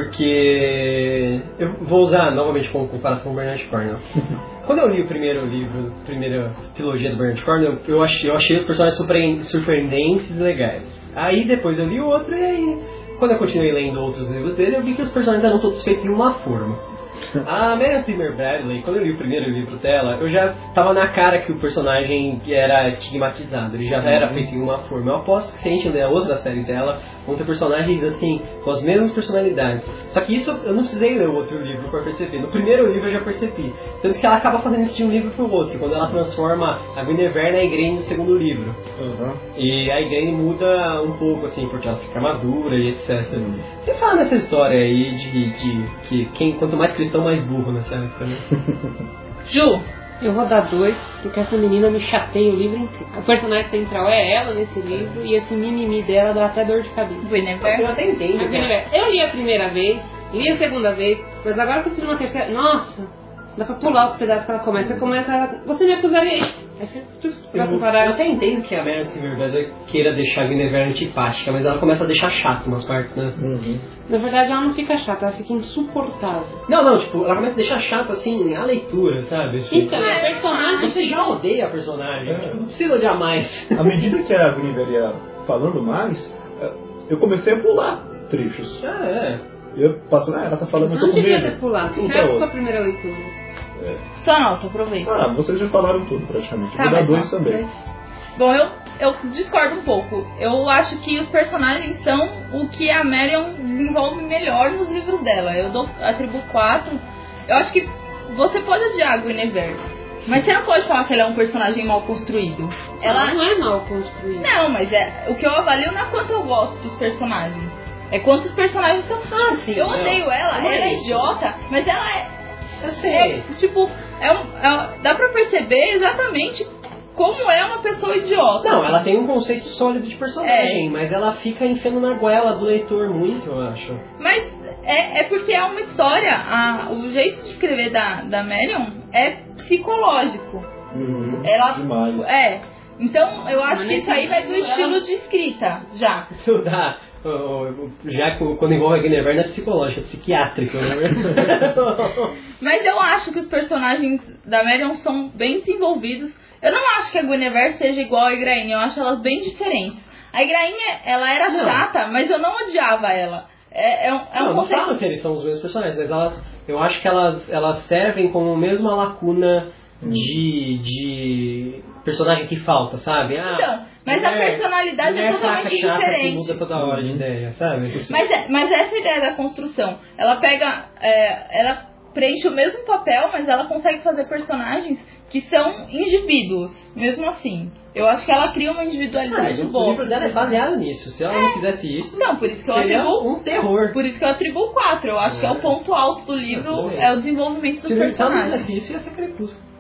Porque eu vou usar novamente como comparação o Bernard Cornwell. Quando eu li o primeiro livro, a primeira trilogia do Bernard Cornwell, eu achei, eu achei os personagens surpreendentes e legais. Aí depois eu li o outro e aí, quando eu continuei lendo outros livros dele, eu vi que os personagens eram todos feitos de uma forma. A Marion Zimmer Bradley, quando eu li o primeiro livro dela, eu já tava na cara que o personagem era estigmatizado, ele já era feito em uma forma. Eu aposto que se a gente ler a outra série dela, vão ter personagens assim, com as mesmas personalidades. Só que isso eu não precisei ler o outro livro para perceber. No primeiro livro eu já percebi. Tanto que ela acaba fazendo isso de um livro pro outro, quando ela transforma a Guinevere na Igraine no segundo livro. Uhum. E a Igraine muda um pouco, assim, porque ela fica madura e etcétera. Uhum. Você fala nessa história aí de, de que quem, quanto mais cristão, mais burro nessa época, né? Ju, eu vou dar dois, porque essa menina me chateia o livro inteiro. A personagem central é ela nesse livro, e esse mimimi dela dá até dor de cabeça. Guinevere? Eu até entendo. Né? Eu li a primeira vez, li a segunda vez, mas agora que eu fiz uma terceira, nossa, dá pra pular os pedaços que ela começa. Começa ela, você me acusaria. Aí você vai comparar. Eu até entendo que a Meredith Silverberg queira deixar a Guinevere antipática, mas ela começa a deixar chato umas partes, né? Uhum. Na verdade, ela não fica chata, ela fica insuportável. Não, não, tipo, ela começa a deixar chato, assim, a leitura, sabe? Tipo, então, a personagem... Você já odeia a personagem, é. Tipo, não precisa odiar mais. À medida que a Guinevere ia falando mais, eu comecei a pular trechos. Ah, é. Eu passo, ah, ela tá falando, eu tô não com medo. Não devia ter pulado, então, sua primeira leitura. É. Só nota, aproveita. Ah, vocês já falaram tudo praticamente. Tá, vou dar dois não, também. Mas... Bom, eu, eu discordo um pouco. Eu acho que os personagens são o que a Marion desenvolve melhor nos livros dela. Eu dou, atribuo quatro. Eu acho que você pode odiar a Guinevere, mas você não pode falar que ela é um personagem mal construído. Ela, ela não é mal construída. Não, mas é, o que eu avalio não é quanto eu gosto dos personagens. É quantos personagens são fáceis. Eu odeio não, ela, não ela é, é idiota, mas ela é... Eu sei. É, tipo, é um, é, dá pra perceber exatamente como é uma pessoa idiota. Não, ela tem um conceito sólido de personagem, é. mas ela fica enfiando na goela do leitor muito, eu acho. Mas é, é porque é uma história, a, o jeito de escrever da, da Marion é psicológico. Uhum, ela, demais. É, então eu acho que isso aí vai do estilo de escrita, já. Isso dá. Já quando envolve a Guinevere não é psicológica, é psiquiátrica, né? Mas eu acho que os personagens da Marion são bem desenvolvidos. Eu não acho que a Guinevere seja igual a Igraine, eu acho elas bem diferentes. A Igraine, ela era não. chata, mas eu não odiava ela. É, é um, é não, um não falo que eles são os mesmos personagens, mas elas, eu acho que elas, elas servem como a mesma lacuna de, de personagem que falta, sabe? Ah, então, mas a personalidade é totalmente diferente. Que muda toda hora de ideia, sabe? Mas, é, mas essa é a ideia da construção. Ela pega, é, ela preenche o mesmo papel, mas ela consegue fazer personagens que são indivíduos, mesmo assim. Eu acho que ela cria uma individualidade ah, boa. O livro dela é baseado nisso. Se ela é. não fizesse isso, não, por isso que eu seria atribuo um terror. Por isso que eu atribuo quatro. Eu acho é. que é o ponto alto do livro, é, é o desenvolvimento dos personagens. Se não fizesse isso, ia ser Crepúsculo.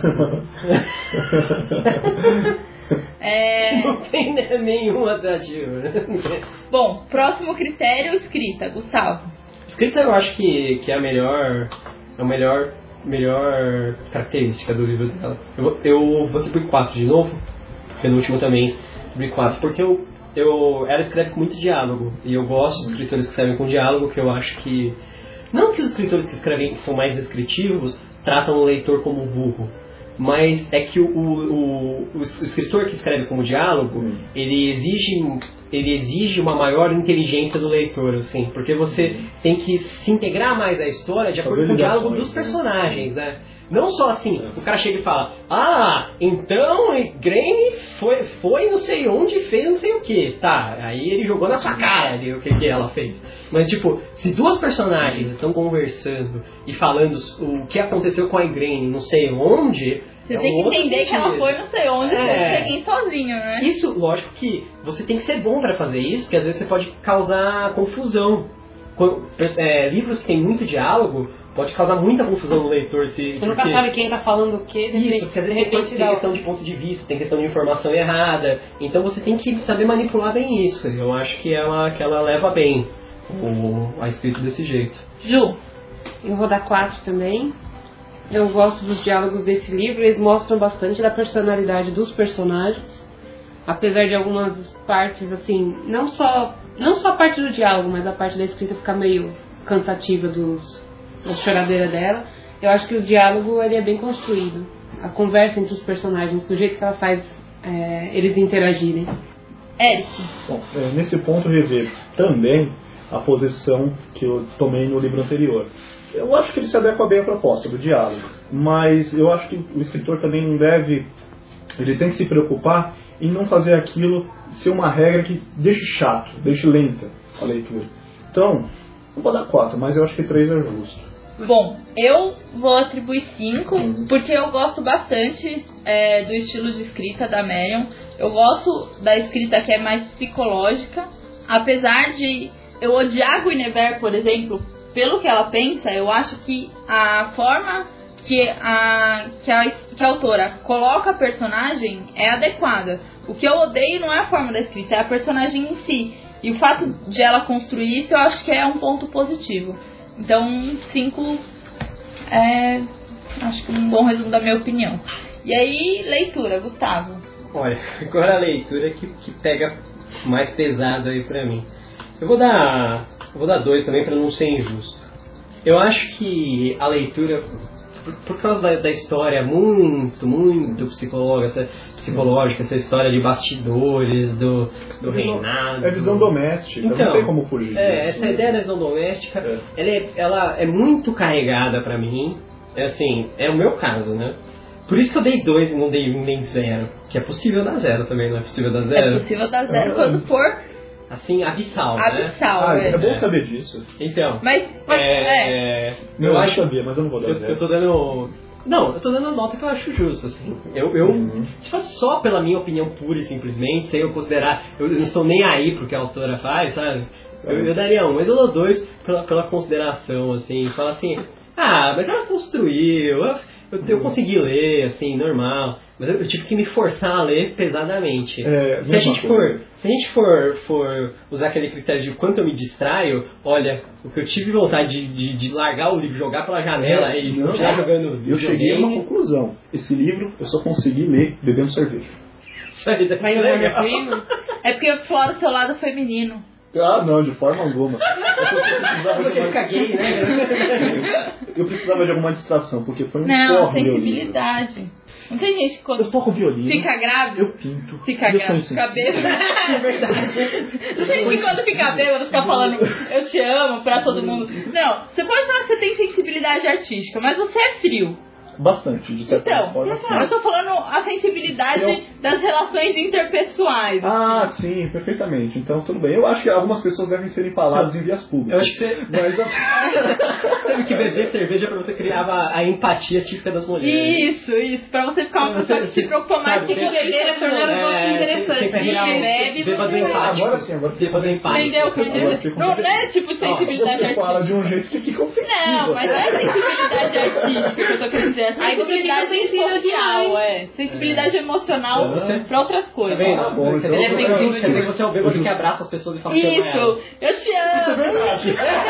É... Não tem nenhum atrativo. Bom, próximo critério, escrita. Gustavo. Escrita eu acho que, que é a melhor, a melhor, melhor característica do livro dela. Eu, eu vou atribuir quatro de novo, penúltimo também, atribuir quatro, porque eu, eu, ela escreve com muito diálogo, e eu gosto de escritores que escrevem com diálogo, que eu acho que... Não que os escritores que escrevem que são mais descritivos tratam o leitor como burro, mas é que o, o, o, o escritor que escreve como diálogo, hum. ele exige, ele exige uma maior inteligência do leitor, assim, porque você tem que se integrar mais à história de acordo com o diálogo dos personagens, né? Não só assim, o cara chega e fala, ah, então Igraine foi, foi não sei onde e fez não sei o que. Tá, aí ele jogou na sua cara ali o que, que ela fez. Mas tipo, se duas personagens estão conversando e falando o que aconteceu com a Igraine não sei onde... Você é tem um que entender sentido. que ela foi não sei onde e é. foi sozinho, né? Isso, lógico que você tem que ser bom para fazer isso, porque às vezes você pode causar confusão. Quando, é, livros que tem muito diálogo... Pode causar muita confusão no leitor. Se, Você nunca porque... sabe quem está falando o quê. De Isso, porque às vezes tem, tem questão de ponto de vista, tem questão de informação errada. Então você tem que saber manipular bem isso. Eu acho que ela, que ela leva bem o, a escrita desse jeito. Ju, eu vou dar quatro também. Eu gosto dos diálogos desse livro. Eles mostram bastante da personalidade dos personagens. Apesar de algumas partes, assim, não só, não só a parte do diálogo, mas a parte da escrita ficar meio cansativa dos... a choradeira dela, eu acho que o diálogo ele é bem construído. A conversa entre os personagens, do jeito que ela faz é, eles interagirem. Eric. Bom, é, nesse ponto rever também a posição que eu tomei no livro anterior. Eu acho que ele se adequa bem à proposta do diálogo, mas eu acho que o escritor também não deve, ele tem que se preocupar em não fazer aquilo ser uma regra que deixe chato, deixe lenta a leitura. Então, eu vou dar quatro, mas eu acho que três é justo. Bom, eu vou atribuir cinco, porque eu gosto bastante é, do estilo de escrita da Marion. Eu gosto da escrita que é mais psicológica. Apesar de eu odiar a Guinevere, por exemplo, pelo que ela pensa, eu acho que a forma que a, que a, que a autora coloca a personagem é adequada. O que eu odeio não é a forma da escrita, é a personagem em si. E o fato de ela construir isso, eu acho que é um ponto positivo. Então, cinco é, acho que um bom resumo da minha opinião. E aí, leitura, Gustavo? Olha, agora a leitura que, que pega mais pesado aí pra mim. Eu vou dar, eu vou dar dois também pra não ser injusto. Eu acho que a leitura, por, por causa da, da história muito, muito psicológica, essa, psicológica, essa história de bastidores, do, do reinado. É visão doméstica, então, não tem como fugir. É, essa ideia da visão doméstica, é. Ela, é, ela é muito carregada pra mim. É assim, é o meu caso, né? Por isso que eu dei dois e não dei um nem zero. Que é possível dar zero também, não é possível dar zero? É possível dar zero é. quando for... Assim, abissal, abissal, né? Ah, é. é bom saber disso. Então, mas, mas é, é. Não, eu acho saber, mas eu não vou dar eu, zero. Eu tô dando... Não, eu tô dando a nota que eu acho justa, assim. Eu, eu, uhum. Se fosse só pela minha opinião pura e simplesmente, sem eu considerar... Eu não estou nem aí pro que a autora faz, sabe? Eu, eu daria um, mas eu dou dois pela, pela consideração, assim. Fala assim, ah, mas ela construiu... Eu, eu, eu consegui ler, assim, normal. Mas eu, eu tive que me forçar a ler pesadamente. É, se, a gente for, se a gente for, for usar aquele critério de quanto eu me distraio, olha, o que eu tive vontade de, de, de largar o livro, jogar pela janela é, e já jogando Eu cheguei a uma conclusão. Esse livro eu só consegui ler bebendo cerveja. Isso aí deve ser legal. É porque fora o seu lado feminino. Ah, não, de forma alguma. Eu precisava de uma... caguei, né? Eu precisava de alguma distração, porque foi um não, porre sensibilidade. Não tem gente que quando eu toco violino, fica grávida, eu pinto, fica grávida, fica bêbado. É verdade. Não tem gente que quando fica bêbado fica falando eu te amo pra todo mundo. Não, você pode falar que você tem sensibilidade artística, mas você é frio. Bastante, de certa então, forma. Então, eu tô falando a sensibilidade eu... das relações interpessoais. Ah, assim. sim, perfeitamente. Então, tudo bem. Eu acho que algumas pessoas devem ser empaladas em vias públicas. Eu acho que você... Mas, teve que beber cerveja pra você criar a, a empatia típica das mulheres. Isso, isso. Pra você ficar uma pessoa que se preocupa mais com o beber, é tornando o outro interessante. Ninguém bebe, bêbado empático. Agora sim, agora bêbado empático. Entendeu? Não, não é tipo sensibilidade artística. Você fala de um jeito que fica ofensivo. Não, mas não é sensibilidade artística que eu tô querendo dizer. A sensibilidade social, é. Sensibilidade emocional uhum. pra outras coisas. Tá bom, então, é sensível. Quer dizer, você é o bêbado que abraça as pessoas e fala isso, que ama ela. Eu te amo. Isso é verdade.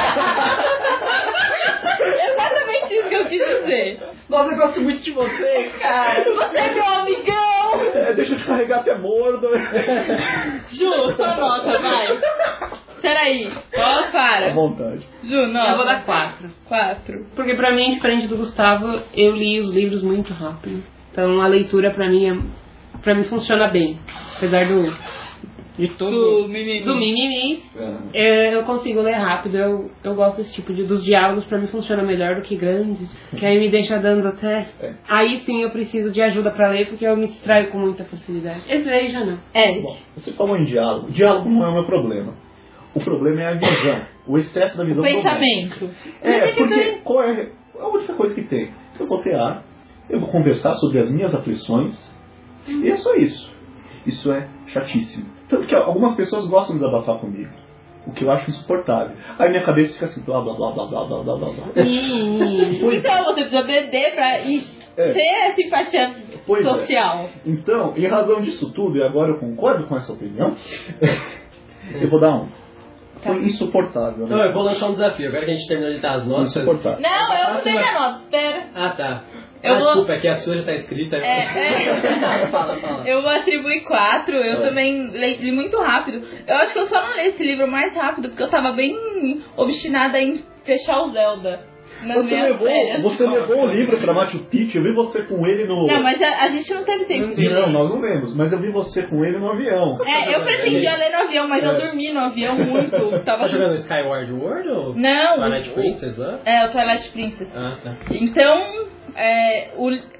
Exatamente isso que eu quis dizer. Nossa, eu gosto muito de você, cara. Você é meu amigão. É, deixa eu te carregar até mordo. Ju, sua nota, vai. Peraí, ó, para. À vontade. Ju, não. Eu vou dar quatro. Quatro. Porque pra mim, diferente do Gustavo, eu li os livros muito rápido. Então a leitura pra mim, é, pra mim funciona bem. Apesar do... De todo... Do mimimi. Do mimimi. É, eu consigo ler rápido. Eu, eu gosto desse tipo de... Dos diálogos pra mim funciona melhor do que grandes. Que aí me deixa dando até... É. Aí sim eu preciso de ajuda pra ler, porque eu me distraio com muita facilidade. Esse aí já não. É. Bom, você falou em diálogo. Diálogo não é o meu problema. O problema é a visão. O excesso da visão. O pensamento. É, porque qual é a única coisa que tem? Eu vou tear, eu vou conversar sobre as minhas aflições, hum. e é só isso. Isso é chatíssimo. Tanto que algumas pessoas gostam de desabafar comigo, o que eu acho insuportável. Aí minha cabeça fica assim, blá blá blá blá blá blá blá blá. Então você precisa beber pra ir é. ter simpatia pois social. É. Então, em razão disso tudo, e agora eu concordo com essa opinião, eu vou dar um. Foi insuportável. Né? Não, eu vou lançar um desafio. Agora que a gente terminou de dar as notas. Insuportável. Não, eu não tenho a nota. Espera. Ah, tá. Eu ah, vou... Desculpa, é que a sua já tá escrita. É, é. fala, fala. Eu vou atribuir quatro. Eu é. também li, li muito rápido. Eu acho que eu só não li esse livro mais rápido porque eu tava bem obstinada em fechar o Zelda. Você levou, você levou o livro pra Machu Picchu, eu vi você com ele no... Não, mas a, a gente não teve tempo de Não, nós não vemos, mas eu vi você com ele no avião. É, eu pretendia ler no avião, mas é. eu dormi no avião muito. Tava tá jogando Skyward World ou... Não. Twilight Princess, né? É, o Twilight Princess. Ah, tá. Então, é, o,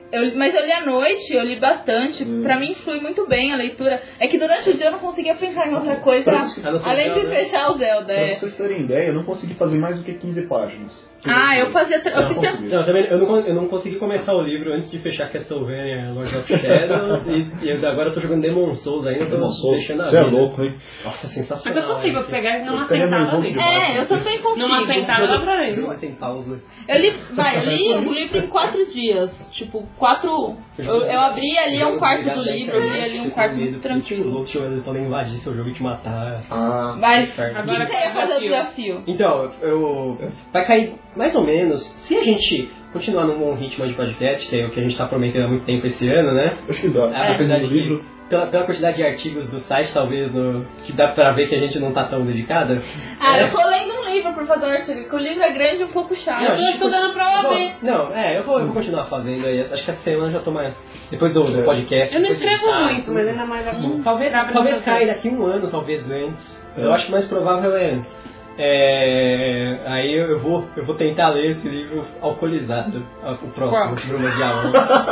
Eu, mas eu li à noite, eu li bastante. Hum. Pra mim flui muito bem a leitura. É que durante o dia eu não conseguia pensar em outra coisa pra, além de fechar o Zelda. Pra é. vocês terem ideia, eu não consegui fazer mais do que quinze páginas. Ah, eu fazia... Eu, não, fiz... não, também, eu, não, eu não consegui começar o livro antes de fechar Castlevania Lord of Shadows e, e agora eu tô jogando Demon Souls ainda, Demon Souls, deixando a você é vida. louco, hein? Nossa, sensacional. Mas eu consigo hein? pegar numa Eu sentada ali. É, eu também consigo. Numa sentada dá pra ler. Não tem pausa. Eu li, vai, eu li o livro em quatro dias. Tipo, quatro... Eu, eu abri ali um quarto do livro, eu li ali um quarto muito tranquilo. Eu podem invadir seu jogo e te matar. Ah, Mas agora o que você ia fazer o desafio? Então, eu... Vai cair mais ou menos... Se a gente continuar num bom ritmo de podcast, que é o que a gente está prometendo há muito tempo esse ano, né? Acho que dá. A verdade que, pela, pela quantidade de artigos do site, talvez, no, que dá pra ver que a gente não tá tão dedicada. Ah, é... eu tô lendo um livro por fazer um artigo, porque o livro é grande e um pouco chato. Não, eu tô estudando pra O A B. Não, é, eu vou, eu vou continuar fazendo aí. Acho que essa semana eu já tô mais... Depois do, do podcast. Eu não escrevo tá, muito, mas ainda mais agora. Talvez, talvez caia daqui um ano, talvez antes. É. Eu acho que mais provável é antes. É, aí eu vou, eu vou tentar ler esse livro alcoolizado, o próximo, Brumas de Alma.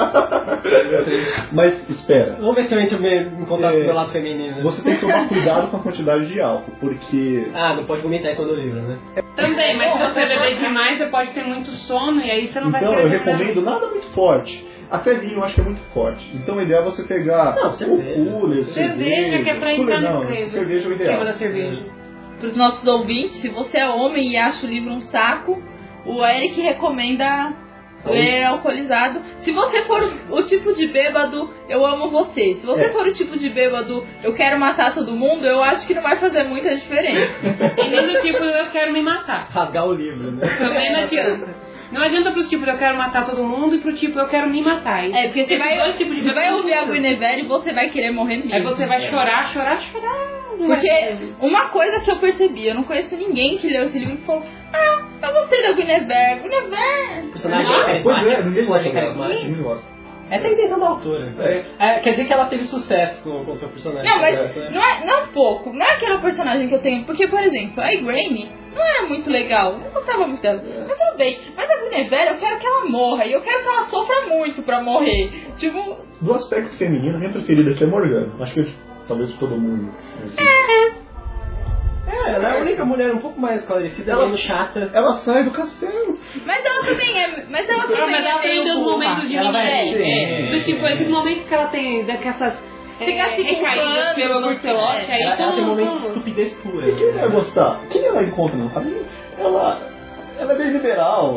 Mas espera. Vamos ver se eu entro em contato é, com o meu lado feminino. Você tem que tomar cuidado com a quantidade de álcool, porque... Ah, não pode vomitar isso no livro, né? Também, mas se você beber demais, você pode ter muito sono e aí você não então, vai ter... Então, eu recomendo nada muito forte. Até vinho eu acho que é muito forte. Então, a ideia é você pegar não, o cooler, cerveja... Cerveja, que é pra entrar no creme. Cerveja é o ideal. da cerveja. Para os nossos ouvintes, se você é homem e acha o livro um saco, o Eric recomenda ler alcoolizado. Se você for o tipo de bêbado, eu amo você. Se você é. for o tipo de bêbado, eu quero matar todo mundo, eu acho que não vai fazer muita diferença. E nem do tipo, eu quero me matar. Rasgar o livro, né? Também não adianta. Não adianta pro tipo, eu quero matar todo mundo, e pro tipo, eu quero me matar. É, porque você vai, dois tipos de você vai ouvir a Guinevere e você vai querer morrer mesmo. Aí você vai chorar, chorar, chorar. Porque uma coisa que eu percebi, eu não conheço ninguém que leu esse livro e falou: ah, eu gostei da Guinevere, Guinevere. Personagem ah, pois é, ninguém gosta dela. Ninguém gosta. Essa é a intenção da autora. É. É, quer dizer que ela teve sucesso com o seu personagem. Não, mas é, não é não pouco. Não é aquela personagem que eu tenho. Porque, por exemplo, a Igraine não era muito legal. Eu não gostava muito dela. É. Mas tudo bem. Mas a Guinevere, eu quero que ela morra. E eu quero que ela sofra muito pra morrer. Tipo... Do aspecto feminino, minha preferida aqui é Morgana. Acho que talvez todo mundo... É. É, ela é a única mulher um pouco mais esclarecida, ela é chata. Ela sai do castelo. Mas ela também é. Mas ela também mas ela é tem os momentos de ela é, é, é, do tipo, esses momentos que ela tem dessas fica é, se recaídas pelo Lancelot, aí ela, então, ela tem momentos de estupidez pura. E quem vai gostar? Quem ela encontra no caminho? Ela. Ela é bem liberal.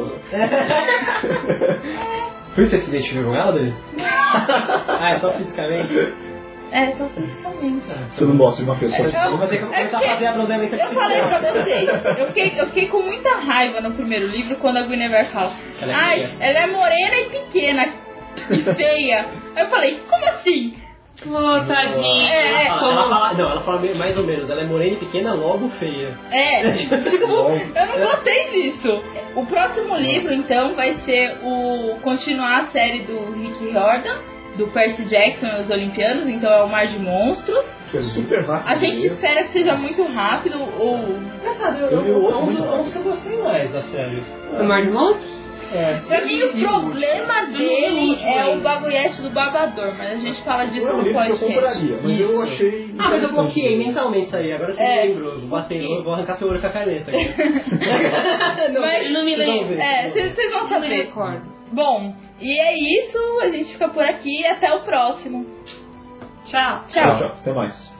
Por isso você se identifica com ela, Dani? Ah, é só fisicamente? É, só fisicamente. Você não gosta de uma pessoa? É, eu vou ter que começar a fazer a bronzeamento Eu falei pra vocês, eu fiquei, eu fiquei com muita raiva no primeiro livro quando a Guinevere fala: ela é ai, pequena. Ela é morena e pequena e feia. Aí eu falei: como assim? Oh, tadinha. É, ela, como... ela fala, não, ela fala mais ou menos, ela é morena e pequena, logo feia. É, tipo, eu não gostei disso. O próximo livro, então, vai ser o continuar a série do Rick Riordan, do Percy Jackson e os Olimpianos, então é o Mar de Monstros. É super rápido. A gente espera que seja muito rápido. Ou... Engraçado, eu, eu, eu, eu, eu, eu, eu gostei mais da série. O Mar de Monstros? É. Pra mim o problema dele é o bagulhete do babador, mas a gente fala disso no podcast. Eu compraria, mas eu achei. Ah, mas eu bloqueei mentalmente isso aí, agora você é. lembro. Vou bater, eu vou arrancar seu olho com a caneta. não, mas não me lembro. É, vocês vão saber. Bom, e é isso, a gente fica por aqui e até o próximo. Tchau. Tchau, tchau. Até mais.